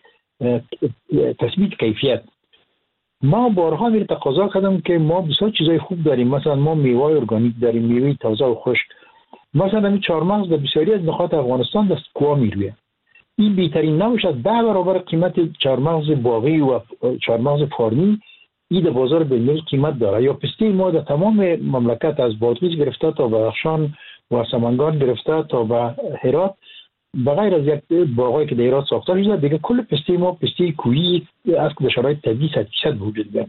Speaker 12: تثبیت کیفیت. ما بارها میره تقاضا کردم که ما بسیار چیزای خوب داریم، مثلا ما میوه ارگانیک داریم، میوه تازه و خشک، مثلا این چهارمغز در بسیاری از نقاط افغانستان دست کوا میروه. این بهترین نوعش از ده برابر قیمت چهارمغز باغی و چهارمغز فارمی این در بازار بین‌المللی قیمت داره. یا پسته ما در تمام مملکت از بادغیس گرفته تا بدخشان و سمنگان گرفته تا به هرات، بغیر از یک باغایی که در هرات ساخته شده، دیگه کل پسته ما پسته کوهی است که در شرایط طبیعی صد درصد وجود داره.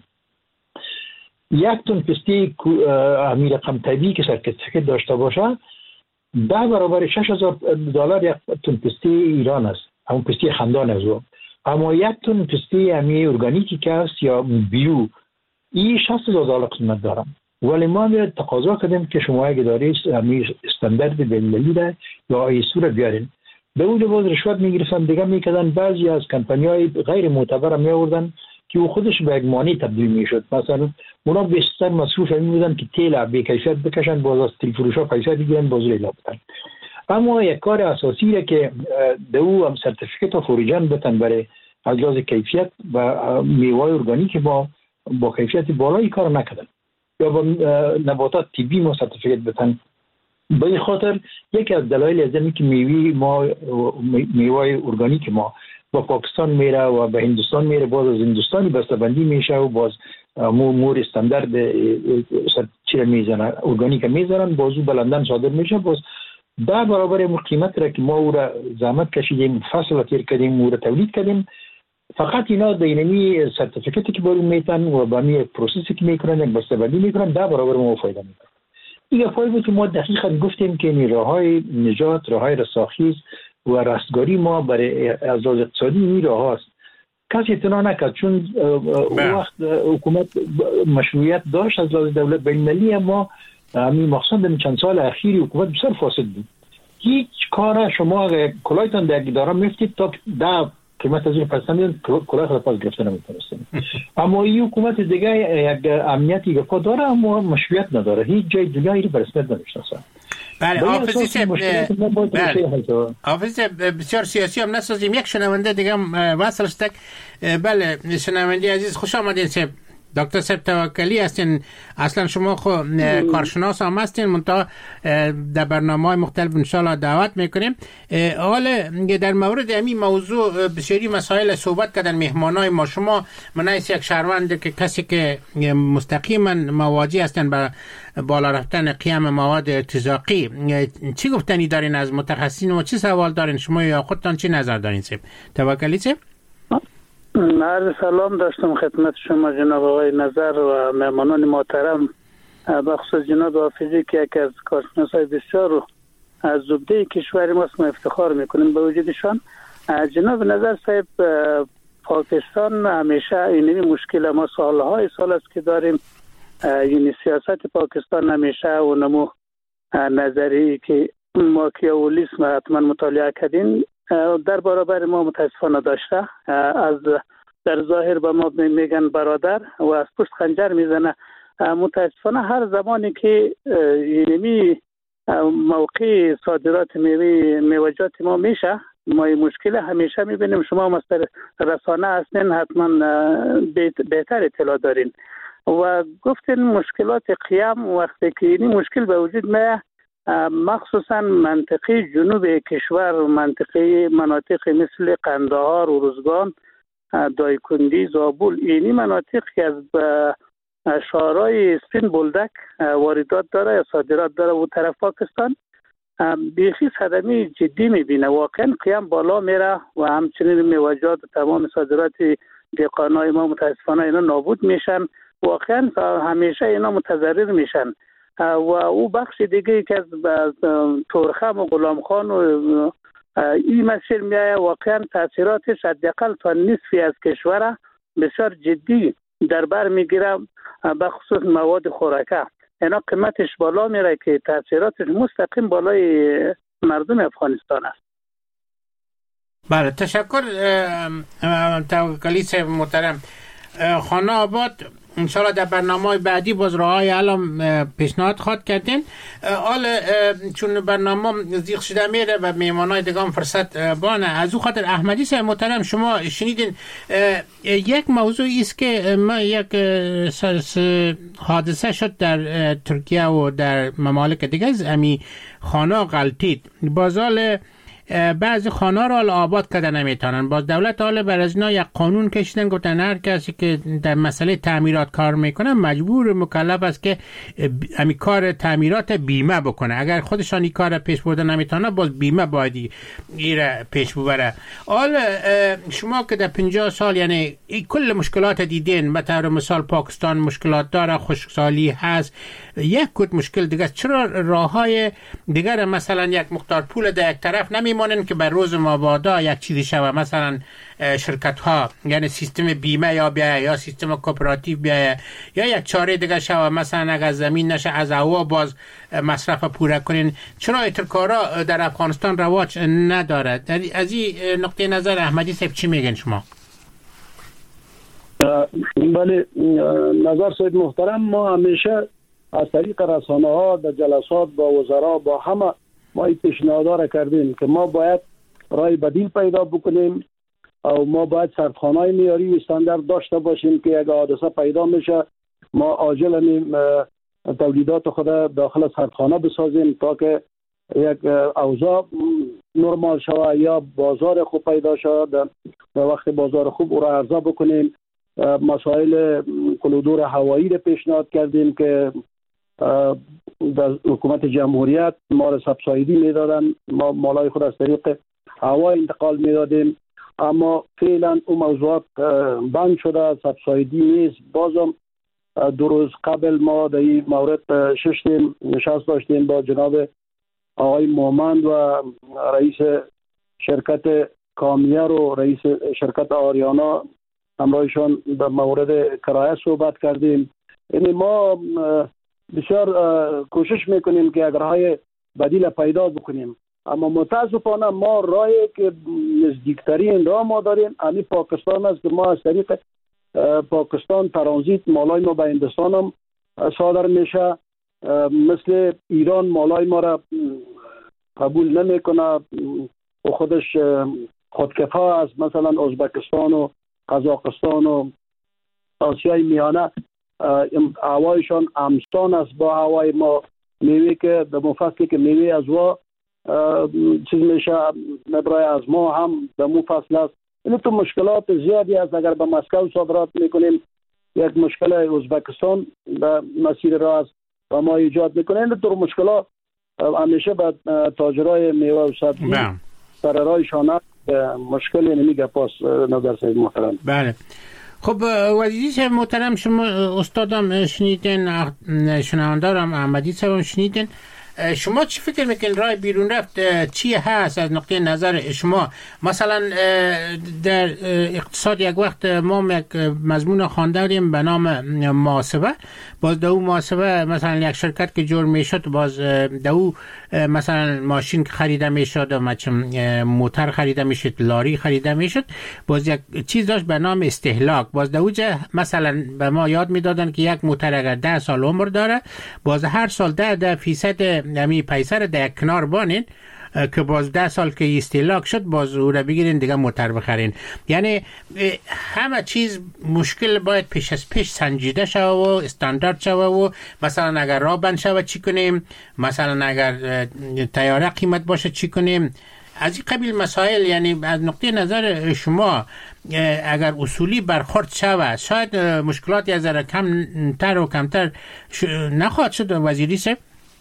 Speaker 12: یک تن پسته همین رقم طبیعی که سرتیفیکت داشته باشه ده برابر شش هزار دلار یک تن پسته ایران است، همون پسته خندان است. اما یک تن پسته همین ارگانیکی که است یا بیو این شصت هزار دلار قیمت داره. ولی ما میره تقاضا کردیم که شما اگه دارید همین استاندارد بین‌المللی را یا آیسو را بیارین. به اون باز رشوت میگرفتن، دیگه میکردن بعضی از کمپانی‌های غیر معتبر می آوردن که او خودش به یک مانع تبدیل میشد. مثلا اونا بیشتر مصروف این بودن که تیل به کیفیت بکشن، باز از تیل فروشا پیسه بگیرن، باز لیلا بدن. اما یک کار اساسی را که دو هم سرتیفیکت فوریجن بتن برای از لحاظ کیفیت و میوه ارگانیک با با کیفیت بالایی کار نکردن، یا با نباتات طبی ما سرتیفیکت بتن. به این خاطر یکی از دلایل از اینه که میوه ما میوه ارگانیک ما با پاکستان میره و به هندوستان میره، باز از هندوستانی بسته‌بندی میشه و باز مور استاندارد چیره میزنن ارگانیک میزنن، بازو بلندن صادر میشه، باز ده برابر قیمت را که ما او را زحمت کشیدیم، فصل تیر کردیم، او را تولید کردیم، فقط اینا دینامی سرتیفیکتی که برون میتن و با می پروسسی که میکنن یک بسته‌بندی میکنن ده برابر ما فایده میکنن. این فایده بود که ما دقیقاً گفتیم که این راههای نجات، راههای رستاخیز و رستگاری ما برای از لحاظ اقتصادی این راه هاست. کسی اعتنا نکرد چون اون وقت حکومت مشروعیت داشت از لحاظ دولت بین‌المللی، اما همین مخصوصا در چند سال اخیر حکومت بسیار فاسد بود. هیچ کار شما کلایتان در اداره میفتید تا ده قیمت از این پسندید کلاه خود پاس گرفته نمیتونستیم. اما این حکومت دیگه یک امنیتی گفت داره اما مشروعیت نداره، هیچ جای دنیا این به رسمیت نمیشناسه.
Speaker 8: بله حافظی صاحب، حافظ بسیار سیاسی هم نسازیم. یک شنونده دیگه هم وصل شد. بله شنونده عزیز خوش آمدین صاحب. دکتر صاحب توکلی هستین، اصلا شما خو کارشناس هم هستین، منتها در برنامه‌های مختلف انشالله دعوت میکنیم. حالا در مورد همین موضوع بسیاری مسائل صحبت کردن مهمانای ما. شما منایس یک شهروند که کسی که مستقیما مواجه هستن با بالا رفتن قیام مواد ارتزاقی، چی گفتنی دارین از متخصصین و چی سوال دارین شما یا خودتان چی نظر دارین صاحب؟ توکلی صاحب.
Speaker 16: عرض سلام داشتم خدمت شما جناب آقای نظر و مهمانان محترم، بخصوص جناب حافظی که یک از کارشناسای بسیار از زبده کشور ماست، ما افتخار میکنیم به وجودشان. جناب نظر صاحب، پاکستان همیشه اینمی مشکل ما سالهای سال است که داریم، یعنی سیاست پاکستان همیشه اونمو نظری که ماکیاولیسم حتما مطالعه کردین در برابر ما متاسفانه داشته. از در ظاهر به ما میگن برادر و از پشت خنجر میزنه. متاسفانه هر زمانی که یعنی موقع صادرات میوه میوه‌جات ما میشه، ما این مشکل همیشه میبینیم. شما مثلا رسانه هستین، حتما بهتر اطلاع دارین و گفتین مشکلات قیام وقتی که این مشکل به وجود میاد، مخصوصا منطقه جنوب کشور، منطقه مناطق مثل قندهار، ارزگان، دایکندی، زابل، اینی مناطق که از شهرهای سپین بولدک واردات داره یا صادرات داره و طرف پاکستان، بیخی صدمه جدی میبینه. واقعا قیام بالا میره و همچنین میوه‌جات و تمام صادرات دهقانای ما متاسفانه اینا نابود میشن. واقعا همیشه اینا متضرر میشن. و او بخش دیگه که از تورخم و غلام خان و این مسیر میایه، واقعا تاثیراتش حداقل تا نصفی از کشور بسیار جدی در بر میگیره، بخصوص مواد خوراکه. اینا قیمتش بالا میره که تاثیراتش مستقیم بالای مردم افغانستان است.
Speaker 8: بله تشکر توکلی صاحب محترم. خانه آباد انشالله در برنامه بعدی باز راهای علم پیشنهاد خواد کردین. حالا چون برنامه زیغ شده میره و میمانای دیگه فرصت بانه، از او خاطر احمدی صاحب محترم شما شنیدین یک موضوعی است که ما یک حادثه شد در ترکیه و در ممالک دیگه از امی خانه غلطید، بازال بعضی خانه را آباد کرده نمیتونن. باز دولت حالا بر از اینا یک قانون کشیدن، گفتن هر کسی که در مسئله تعمیرات کار میکنه مجبور مکلف است که امی کار تعمیرات بیمه بکنه. اگر خودشان این کار پیش برده نمیتونه باز بیمه باید ایره پیش ببره. حالا شما که در پنجاه سال یعنی این کل مشکلات دیدین، به طور مثال پاکستان مشکلات داره، خشکسالی هست، یک کد مشکل دیگه، چرا راههای دیگر مثلا یک مقدار پول در یک طرف نمی مانن که بر روز مبادا یک چیزی شوه، مثلا شرکت ها یعنی سیستم بیمه یا بیایه یا سیستم کوپراتیو بیایه یا یک چاره دیگه شوه، مثلا اگر زمین نشه از هوا باز مصرف پوره کنین. چرا اترکارا در افغانستان رواج نداره؟ از این نقطه نظر احمدی صاحب چی میگن شما؟
Speaker 13: بله نظر سید محترم، ما همیشه از طریق رسانه ها در جلسات با وزرا با همه ما این پیشنهاد را کردیم که ما باید رای بدیل پیدا بکنیم و ما باید سردخانه‌های معیاری استاندارد داشته باشیم که اگه حادثه پیدا میشه ما عاجلا تولیدات خود داخل سردخانه بسازیم تا که یک اوضاع نرمال شود یا بازار خوب پیدا شود. در وقت بازار خوب او را عرضه بکنیم. مسائل کلودور هوایی را پیشنهاد کردیم که در حکومت جمهوریت ما را سبسایدی میدادن، ما مالای خود از طریق هوا انتقال میدادیم، اما فعلا اون موضوعات بند شده، سبسایدی نیست. بازم دو روز قبل ما در این مورد ششتیم نشست داشتیم با جناب آقای مومند و رئیس شرکت کامیر و رئیس شرکت آریانا، همراهشان در مورد کرایه صحبت کردیم. یعنی ما بسیار کوشش میکنیم که اگر های بدیل پیدا بکنیم، اما متاسفانه ما راهی که نزدیکترین راه ما داریم همین پاکستان است که ما از طریق پاکستان ترانزیت مالای ما به هندوستان هم صادر میشه. مثل ایران مالای ما را قبول نمیکنه و خودش خودکفا است. مثلا ازبکستان و قزاقستان و آسیای میانه هوایشان همسان است با هوای ما. میوه که در مفصلی که میوه از وا چیز میشه نبرای از ما هم در مو فصل است. این تو مشکلات زیادی است. اگر به مسکو صادرات میکنیم یک مشکل ازبکستان در مسیر راه است و ما ایجاد میکنه. این تو مشکلات همیشه به تاجرای میوه و سبزی سر راهشان مشکلی نمیگه پاس نظر سید محترم.
Speaker 8: بله خب وزیری صاحب محترم، شما استادم شنیدین، شنوندارم احمدی صاحب شنیدین، شما چی فکر میکنین راه بیرون رفت چی هست از نقطه نظر شما؟ مثلا در اقتصاد یک وقت ما یک مضمون خوانده بودیم به نام محاسبه. باز دو محاسبه مثلا یک شرکت که جور میشد، باز دو مثلا ماشین خریده میشد و موتر خریده میشد، لاری خریده میشد، باز یک چیز داشت به نام استهلاک. باز دو جه مثلا به ما یاد میدادن که یک موتر اگر ده سال عمر داره، باز هر سال ده ده فیصد نمی پیسر در یک کنار بانین که باز ده سال که استهلاک شد باز او را بگیرین دیگه موتر بخرین. یعنی همه چیز مشکل باید پیش از پیش سنجیده شوه و استاندارد شوه و مثلا اگر راه بند شوه چی کنیم، مثلا اگر تیاره قیمت باشه چی کنیم، از این قبیل مسائل. یعنی از نقطه نظر شما اگر اصولی برخورد شوه شاید مشکلاتی از را کمتر و کمتر نخواهد شد. وزیری صاحب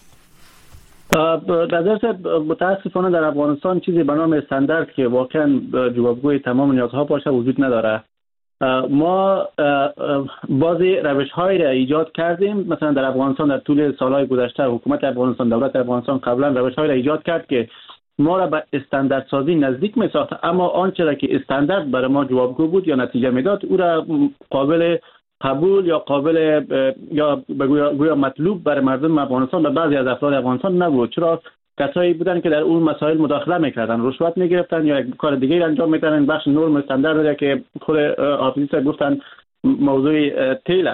Speaker 14: در متاسفانه در افغانستان چیزی به نام استاندارد که واقعا جوابگوی تمام نیازها باشه وجود نداره. ما بعضی روش‌هایی را ایجاد کردیم. مثلا در افغانستان در طول سالهای گذشته حکومت افغانستان، دولت افغانستان قبلا روش‌هایی را ایجاد کرد که ما را به استاندارد سازی نزدیک می‌ساخت، اما آنچه را که استاندارد برای ما جوابگو بود یا نتیجه میداد او را قابل قبول یا قابل یا بگویا مطلوب برای مردم افغانستان و بعضی از افراد افغانستان نبود. چرا کسایی بودن که در اون مسائل مداخله میکردن، رشوت میگرفتن یا یک کار دیگه انجام میدادن. بخش نرم استاندارد که خود حافظی صاحب گفتن موضوع تیل است.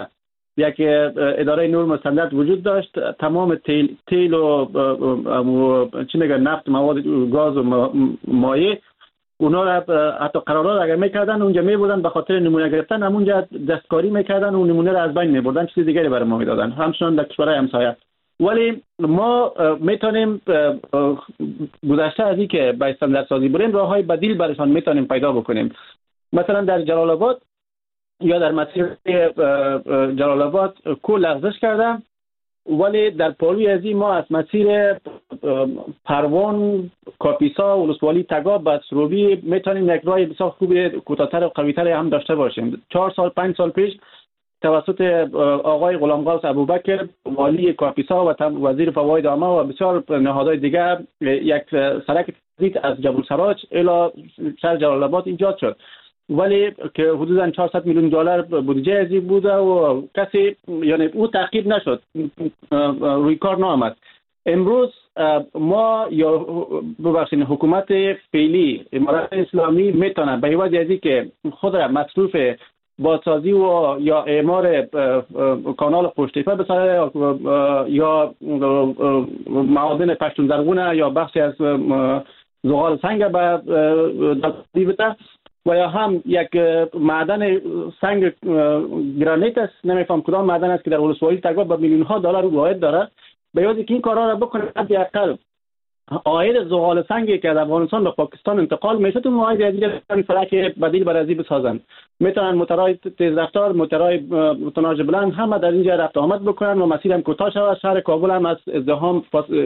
Speaker 14: یک اداره نرم و استاندارد وجود داشت. تمام تیل تیل و چی میگن نفت، مواد گاز و مایع، اونا را حتی قرارداد اگر میکردن اونجا میبردن به خاطر نمونه گرفتن، همونجا دستکاری میکردن و نمونه را از بین میبردن، چیز دیگری برای ما میدادن، همچنان در کشورهای همسایه. ولی ما میتونیم گذشته از این که به استاندارد سازی بریم، راههای بدیل برایشان میتونیم پیدا بکنیم. مثلا در جلال آباد یا در مسیر جلال آباد کل لغزش کرده، ولی در پالوی ازی ما از مسیر پروان، کاپیسا، ولسوالی، تگاب و سروبی میتونیم یک راه بسیار خوب، کوتاه‌تر و قوی‌تر هم داشته باشیم. چهار سال پنج سال پیش توسط آقای غلامغوث ابوبکر والی کاپیسا و وزیر فواید عامه و بسیار نهادهای دیگر یک سرک تزریق از جبل سراج الی شهر جلال آباد ایجاد شد، ولی که حدوداً چهارصد میلیون دلار بودجه ازی بوده و کسی یعنی او تعقیب نشد، روی کار نآمد. امروز ما یا ببخشید حکومت فعلی امارات اسلامی میتونه به عوض از اینکه خود را مصروف بازسازی و یا اعمار کانال پشتیپه بسازه یا معادن پشتون زرغونه یا بخشی از زغال سنگ به دسترسی بده و یا هم یک معدن سنگ گرانیت است، نمیفهم کدام معدن است که در ولسوالی تگاب به میلیون ها دلار واحد داره، به یاد که این کارا را بکنه حداقل عاید زغال سنگی که از افغانستان به پاکستان انتقال میشه تو عاید از دیگه فرق بدیل برای ازی بسازن. میتونن موتورهای تیز رفتار، موتورهای توناژ بلند همه در اینجا رفت آمد بکنن و مسیر هم کوتاه شود. شهر کابل هم از ازدحام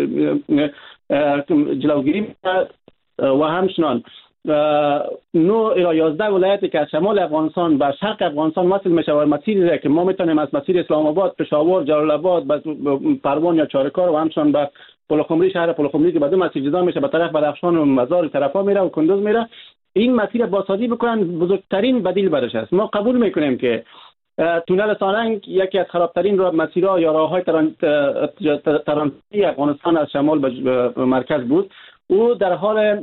Speaker 14: جلوگیری و همچنان نو الی یازده ولایتی که از شمال افغانستان و شرق افغانستان وصل میشه و مسیری که ما میتونیم از مسیر اسلام آباد، پشاور، جلال آباد، پروان یا چارکار و همچنان به پلخمری، شهر پلخمری که بعد مسیر جدا میشه به طرف بدخشان و مزار طرفا میره و کندوز میره، این مسیر بازسازی بکنن بزرگترین بدیل برش است. ما قبول میکنیم که تونل سالنگ یکی از خرابترین مسیرها یا راههای ترانزیتی افغانستان از شمال به مرکز بود. او در حال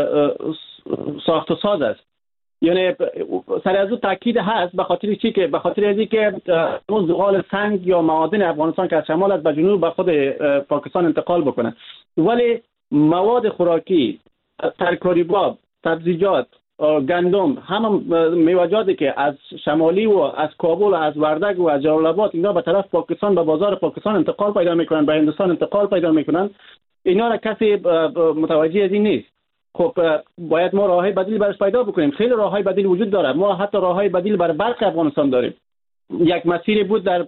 Speaker 14: ساخت و ساز است، یعنی سر از او تاکید هست به خاطر چی که به خاطر اینکه که اون زغال سنگ یا معادن افغانستان که از شمال از به جنوب به خود پاکستان انتقال بکنه، ولی مواد خوراکی، ترکاری باب، سبزیجات، گندم، همه میوه‌جاتی که از شمالی و از کابل و از وردگ و از جلال آباد اینا به طرف پاکستان به بازار پاکستان انتقال پیدا میکنن، به هندوستان انتقال پیدا میکنن، اینا را کسی متوجه از این نیست. خب باید ما راههای بدیل برش پیدا بکنیم. خیلی راههای بدیل وجود داره، ما حتی راههای بدیل برای برق افغانستان داریم. یک مسیری بود در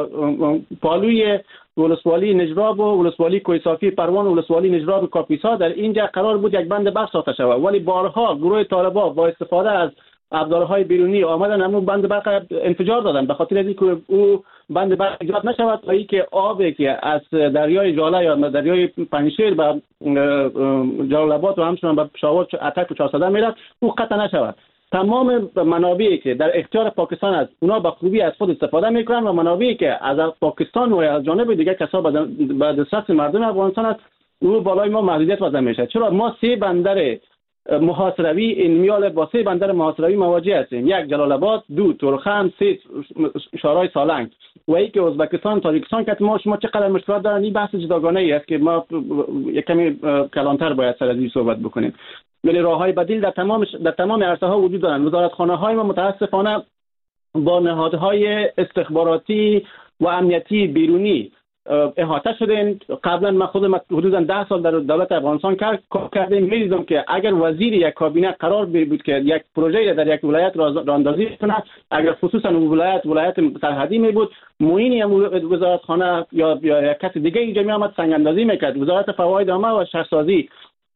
Speaker 14: پالوی ولسوالی نجراب و ولسوالی کوهستانی پروان و ولسوالی نجراب کاپیسا، در اینجا قرار بود یک بند برق ساخته شود، ولی بارها گروه طالبان با استفاده از ابزارهای بیرونی آمدن همون بند برق انفجار دادن به خاطر اینکه او بند برق ایجاد نشود و اینکه آبی که از دریای ژاله یا دریای پنجشیر به جلال آباد و همچنان به پشاور اتک و چهارصده میره او قطع نشود. تمام منابعی که در اختیار پاکستان است اونا به خوبی از خود استفاده میکنن و منابعی که از پاکستان و از جانب دیگر کسا به دسترس مردم افغانستان است او بالای ما محدودیت وضع میشه. چرا ما سه بندر محاصروی این میال با سه بندر محاصروی مواجه هستیم، یک جلال آباد، دو تورخم، سه شارای سالنگ و یک ازبکستان، تاجیکستان که ما شما چقدر مشکلات دارن. این بحث جداگانه ای است که ما یک کمی کلانتر باید سر از این صحبت بکنیم. ولی راههای بدیل در تمام در تمام عرصه ها وجود دارن. وزارتخانه های ما متاسفانه با نهادهای استخباراتی و امنیتی بیرونی احاطه شدن. قبلا من خودم حدودا ده سال در دولت افغانستان کار کردم، می‌دیدم که اگر وزیر یک کابینه قرار بود که یک پروژه در یک ولایت را اندازی کنه، اگر خصوصا اون ولایت ولایت سرحدی می بود، معین وزارتخانه یا یا کسی دیگه اینجا می آمد سنگ اندازی میکرد. وزارت فواید عامه و شهرسازی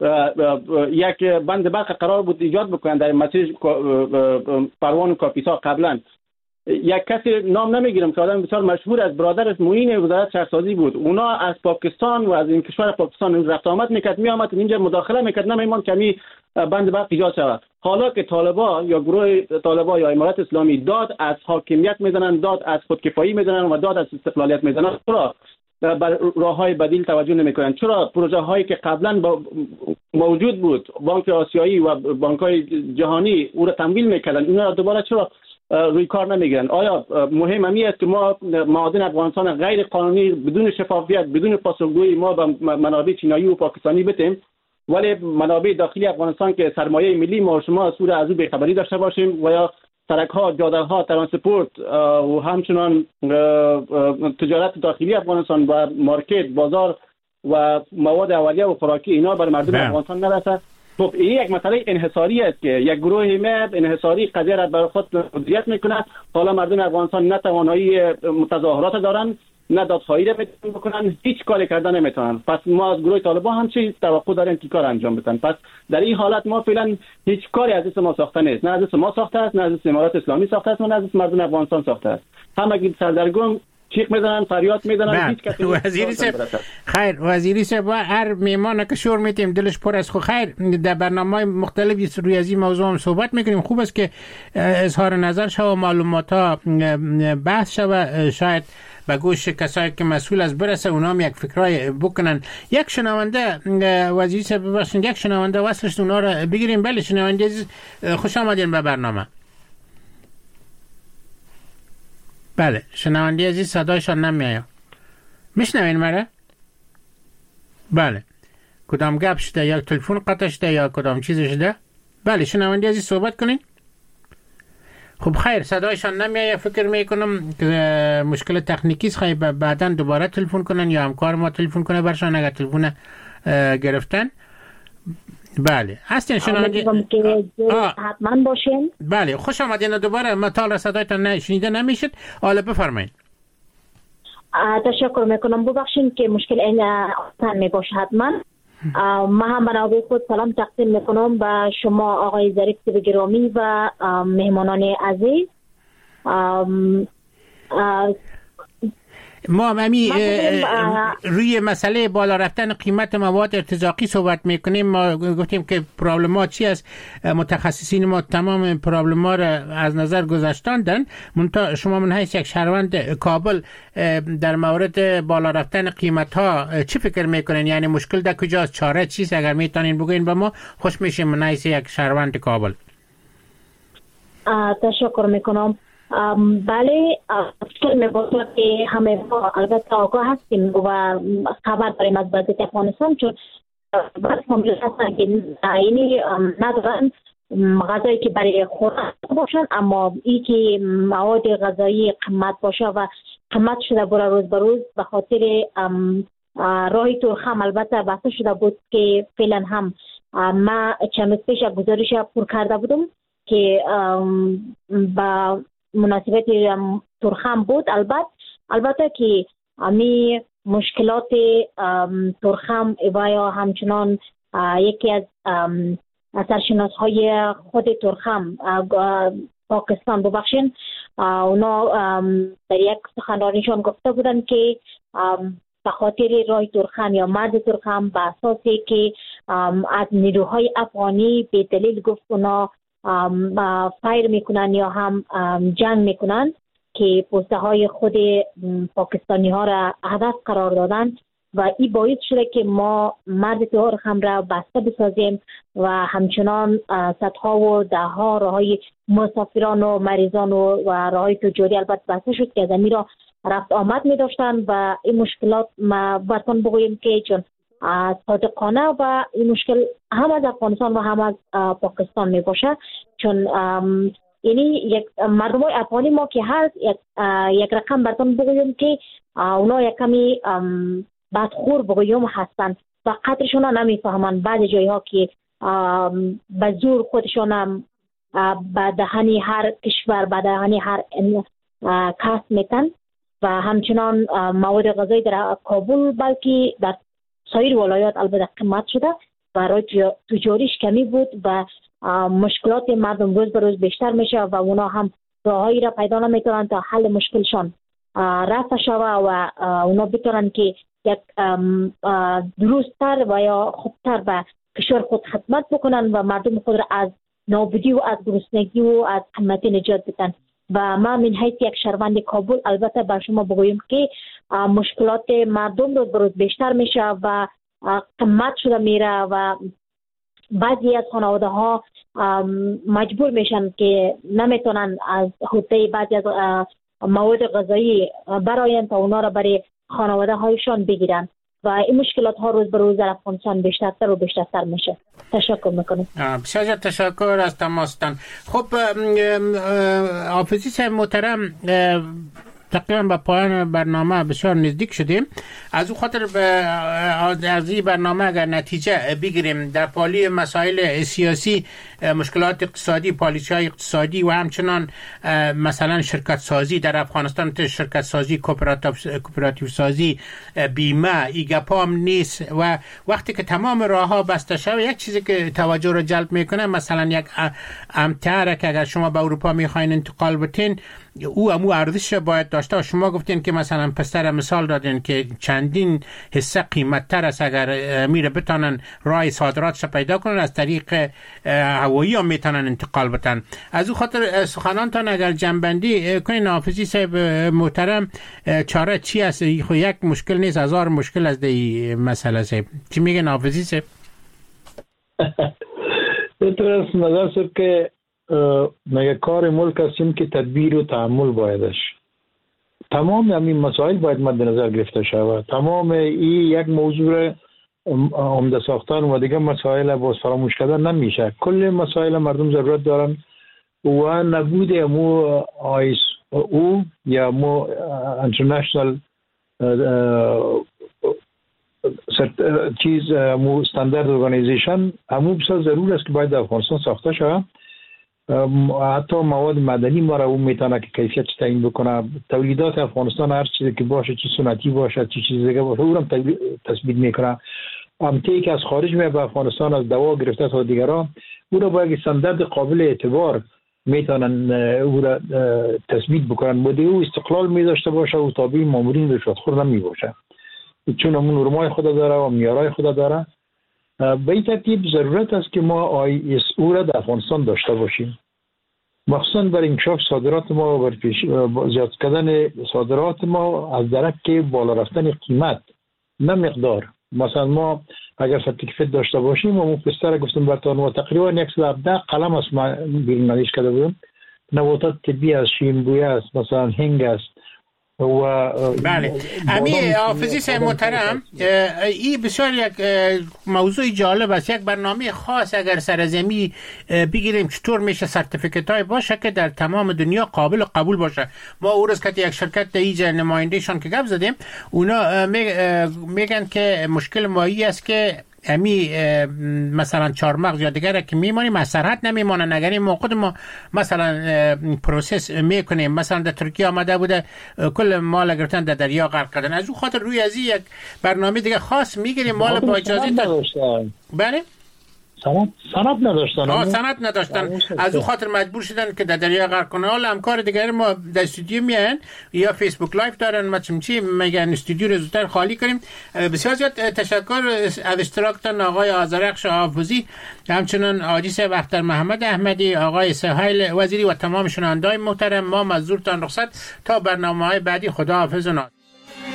Speaker 14: یک بند برق قرار بود ایجاد بکنن در مسیر پروان و کاپیسا. قبلا یک کسی نام نمیگیرم که آدم بسیار مشهور از برادرش معین وزارت شهرسازی بود، اونا از پاکستان و از این کشور پاکستان رفت آمد میکرد، می آمد اینجا مداخله میکرد، نمیمان کمی بند برق ایجاد شود. حالا که طالبان یا گروه طالبان یا امارات اسلامی داد از حاکمیت میزنن، داد از خودکفایی میزنن و داد از استقلالیت میزنن، چرا بر راههای بدیل توجه نمیکنن؟ چرا پروژه هایی که قبلا موجود بود، بانک آسیایی و بانک های جهانی او را تمویل میکردن، اینا را دوباره چرا روی کار نمیگیرن. آیا مهم همی است که ما معادن افغانستان غیر قانونی بدون شفافیت بدون پاسخگویی ما به منابع چینایی و پاکستانی بتیم، ولی منابع داخلی افغانستان که سرمایه ملی ما و شما اصول از او بیخبری داشته باشیم و یا سرک ها، جاده ها، ترانسپورت و همچنان تجارت داخلی افغانستان و مارکت، بازار و مواد اولیه و خوراکی اینا بر مردم افغانستان نرسه. خب این یک مسئله انحصاری است که یک گروه حمایت انحصاری قضیه را بر خود مدیریت میکنه. حالا مردم افغانستان نه توانایی متظاهرات دارن، نه دادخواهی را میتونن بکنن، هیچ کاری کردن نمیتونن. پس ما از گروه طالبان هم چیز توقع داریم که کار انجام بدن. پس در این حالت ما فعلا هیچ کاری از دست ما ساخته نیست، نه از دست ما ساخته است، نه از دست امارات اسلامی ساخته است، نه از دست مردم افغانستان ساخته است. همگی سردرگم چیخ میزنن، فریاد میزنن، هیچ کسی
Speaker 8: وزیری صاحب خیر وزیری صاحب هر میمان که شور میتیم دلش پر از خو. خیر در برنامه‌های مختلفی روی از این موضوع هم صحبت میکنیم. خوب است که اظهار نظر شو و معلومات ها بحث شو، شاید به گوش کسایی که مسئول از برسه اونا هم یک فکرای بکنن. یک شنونده وزیری صاحب ببخشید یک شنونده وصلش اونا رو بگیریم. بله شنونده عزیز خوش آمدین به برنامه. بله شنونده عزیز صدایشان نمیاد. میشنوین مرا؟ بله کدام گپ شده یا تلفن قطع شده یا کدام چیز شده؟ بله شنونده عزیز صحبت کنین. خب خیر صدایشان نمیاد، فکر میکنم که مشکل تکنیکی است. خیلی بعداً دوباره تلفن کنن یا همکار ما تلفن کنه برشان اگر تلفن گرفتن. بله هستین شنونده
Speaker 3: حتما باشین.
Speaker 8: بله خوش آمدین دوباره. مطال صدایتان نشنیده نمیشد. حالا بفرمایید.
Speaker 3: تشکر میکنم. ببخشین که مشکل این آسان میباشه. حتما ما هم به نوبه خود سلام تقدیم میکنم به شما آقای ظریف گرامی و مهمانان عزیز.
Speaker 8: ما همی روی مسئله بالا رفتن قیمت مواد ارتزاقی صحبت میکنیم. ما گفتیم که پرابلمات چی است. متخصصین ما تمام پرابلمات را از نظر گذاشتاندن. منتها شما من حیث یک شهروند کابل در مورد بالا رفتن قیمت ها چی فکر میکنین؟ یعنی مشکل در کجاست؟ چاره چیست؟ اگر میتونین بگوین به ما خوش میشیم من حیث یک شهروند کابل.
Speaker 3: تشکر میکنم. بله مشکل میباشه که همه ما البته آگاه هستیم و خبر داریم از وضعیت افغانستان، چون بعض مملکت هستن که اینی ندارن غذایی که برای خوراک باشن، اما این که مواد غذایی قیمت باشه و قیمت شده برای روز به روز به خاطر راهی ترخم البته بحث شده بود که فعلا هم ما چند روز پیش گزارش پر کرده بودم که با مناسبت ترخم بود. البته البته که امی مشکلات ترخم و یا همچنان یکی از سرشناس های خود ترخم پاکستان ببخشین اونا در یک سخنرانیشان گفته بودن که به خاطر راه ترخم یا مرد ترخم به اساسی که از نیروهای افغانی به دلیل گفت اونا فایر میکنن یا هم جنگ میکنن که پوسته های خود پاکستانی ها را هدف قرار دادن و این باعث شده که ما مرد ترخم را بسته بسازیم و همچنان صدها و ده ها راه های مسافران و مریضان و راه های تجاری البته بسته شد که از امی را رفت آمد می داشتن و این مشکلات ما برتون بگوییم که چون صادقانه و این مشکل هم از افغانستان و هم از پاکستان می باشه، چون یعنی یک مردم افغانی ما که هست یک, یک رقم برتون بگویم که اونا یک کمی بدخور بگویم هستن و قدرشون نمی فهمن. بعضی جایی ها که به زور خودشون به دهنی هر کشور به دهنی هر کس میتن و همچنان مواد غذایی در کابل بلکه در سایر ولایات البته قیمت شده و راه تجاریش کمی بود و مشکلات مردم روز به روز بیشتر میشه و اونا هم راههایی را پیدا نمیتونن تا حل مشکلشان رفع شوه و اونا بتونن که یک درستتر و یا خوبتر به کشور خود خدمت بکنن و مردم خود را از نابودی و از گرسنگی و از قحطی نجات بدن. و ما من حیث یک شهروند کابل البته بر شما بگویم که مشکلات مردم روز به روز بیشتر میشه و قیمت شده میره و بعضی از خانواده ها
Speaker 17: مجبور میشن که نمیتونن از حوطه بعضی از مواد غذایی براین تا اونا را برای خانواده هایشان بگیرن و این مشکلات ها روز به روز در افغانستان بیشتر و بیشتر میشه. تشکر میکنم.
Speaker 8: بسیار تشکر از تماستان. خب حافظی صاحب محترم، تقریبا به پایان برنامه بسیار نزدیک شدیم. از او خاطر از این برنامه اگر نتیجه بگیریم در پالی مسائل سیاسی، مشکلات اقتصادی، پالیسی‌های اقتصادی و همچنان مثلا شرکت سازی در افغانستان، شرکت سازی، کوپراتیو سازی، بیمه، ایگپا هم نیست و وقتی که تمام راه ها بسته شده، یک چیزی که توجه رو جلب میکنه مثلا یک امتیار که اگر شما به اروپا میخواین انتقال بتین، او امو ارزش باید داشته. شما گفتین که مثلا پستر مثال دادین که چندین حصه قیمت تر است اگر میره بتانن راه صادراتش پیدا کنن، از طریق هوایی هم میتونن انتقال بتن. از او خاطر سخنانتان اگر جنبندی کنین حافظی صاحب محترم، چاره چی است؟ خو یک مشکل نیست، هزار مشکل از دی مسئله صاحب. چی میگن حافظی صاحب؟
Speaker 12: بهتر است نظر صاحب که مگه کار ملک هستیم که تدبیر و تعامل بایدش. تمام همین مسائل باید مد نظر گرفته شود. تمام این یک موضوع عمده ساختن و دیگه مسائل باز فراموش کردن نمیشه. کل مسائل مردم ضرورت دارن و نبود امو آیس او یا امو انترنشنال چیز امو استاندارد ارگانیزیشن امو بسیار ضرور است که باید در افغانستان ساخته شود. حتی مواد مدنی ما را اون میتونه که کیفیت تعیین بکنه. تولیدات افغانستان هر چیزی که باشه، چه سنتی باشه چه چیز دیگه باشه، اونم تثبیت میکنه. امتی که از خارج میاد به افغانستان از دوا گرفته تا دیگران، اون را با یک استاندارد قابل اعتبار میتونن اون را تثبیت بکنن. بده او استقلال میداشته باشه و تابع مامورین رشوتخور نمی باشه، چون همون نرمای خود داره و معیارهای خود داره. به این ترتیب ضرورت است که ما آی اس او را در افغانستان داشته باشیم، مخصوصا برای انکشاف صادرات ما و برای زیاد کردن صادرات ما از درک بالا رفتن قیمت نه مقدار. مثلا ما اگر سرتیفیکت داشته باشیم و مفسر گفتم براتون و تقریبا صد و هفده قلم است ما بیرون نویش کرده بودم، نباتات طبی است، شیمبویه است، مثلا هنگ است و
Speaker 8: بله. امی حافظی صاحب محترم، این بسیار یک موضوع جالب است. یک برنامه خاص اگر سرزمی بگیریم چطور میشه سرتیفیکت های باشه که در تمام دنیا قابل قبول باشه. ما او روز که یک شرکت دیجا نمایندهشان که گپ زدیم، اونا میگن که مشکل مایی است که امی مثلا چهارمغز یا دیگر که میمانیم از سرحد نمیمانن. اگر این موقع ما مثلا پروسس میکنیم، مثلا در ترکیه آمده بوده کل مال گرفتن در دریا غرق کردن، از اون خاطر روی از یک برنامه دیگه خاص میگیریم مال با اجازه داشتن. بله
Speaker 12: سند سند نداشتن.
Speaker 8: آه سند نداشتن، از اون خاطر مجبور شدن که در دریا غرق کنن. حالا همکار دیگر ما در استودیو میان یا فیسبوک لایو دارن، مثلا چی میگن استودیو رو زودتر خالی کنیم. بسیار زیاد تشکر از اشتراکتان آقای آذرخش حافظی، همچنین حاجی صاحب اختر محمد احمدی، آقای سهیل وزیری و تمام شنوندگان محترم. ما مزدورتان رخصت تا برنامه‌های بعدی. خدا حافظ و ناصر.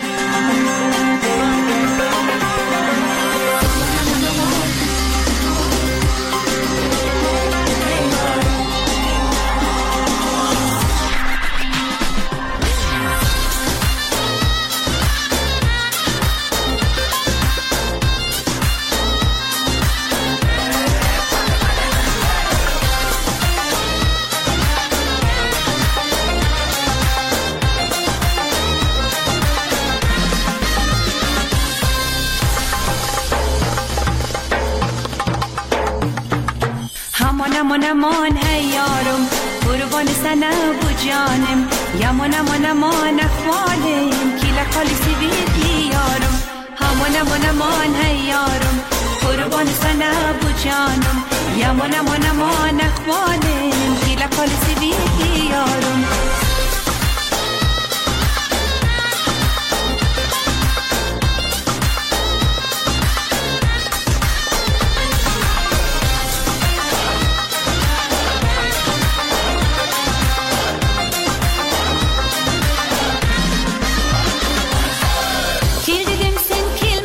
Speaker 18: امان امان هی یارم قربان سنه بو جانم، یمان امان امان اخوانم کی لخالی سیبیدی یارم. امان امان امان هی یارم قربان سنه بو جانم، یمان امان امان اخوانم کی لخالی سیبیدی یارم.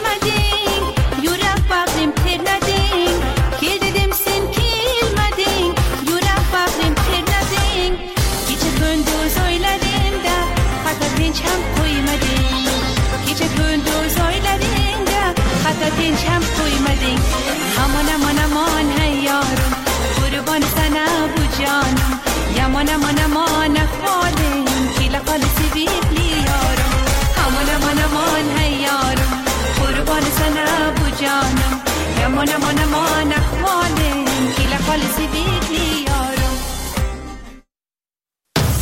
Speaker 18: Kill dedim sen kilmedin, چم قویمدین کی چه گندو زایلرینده خطا دین چم قویمدین همان همان همان هیارم قربان سنه بو جانم یمان همان همان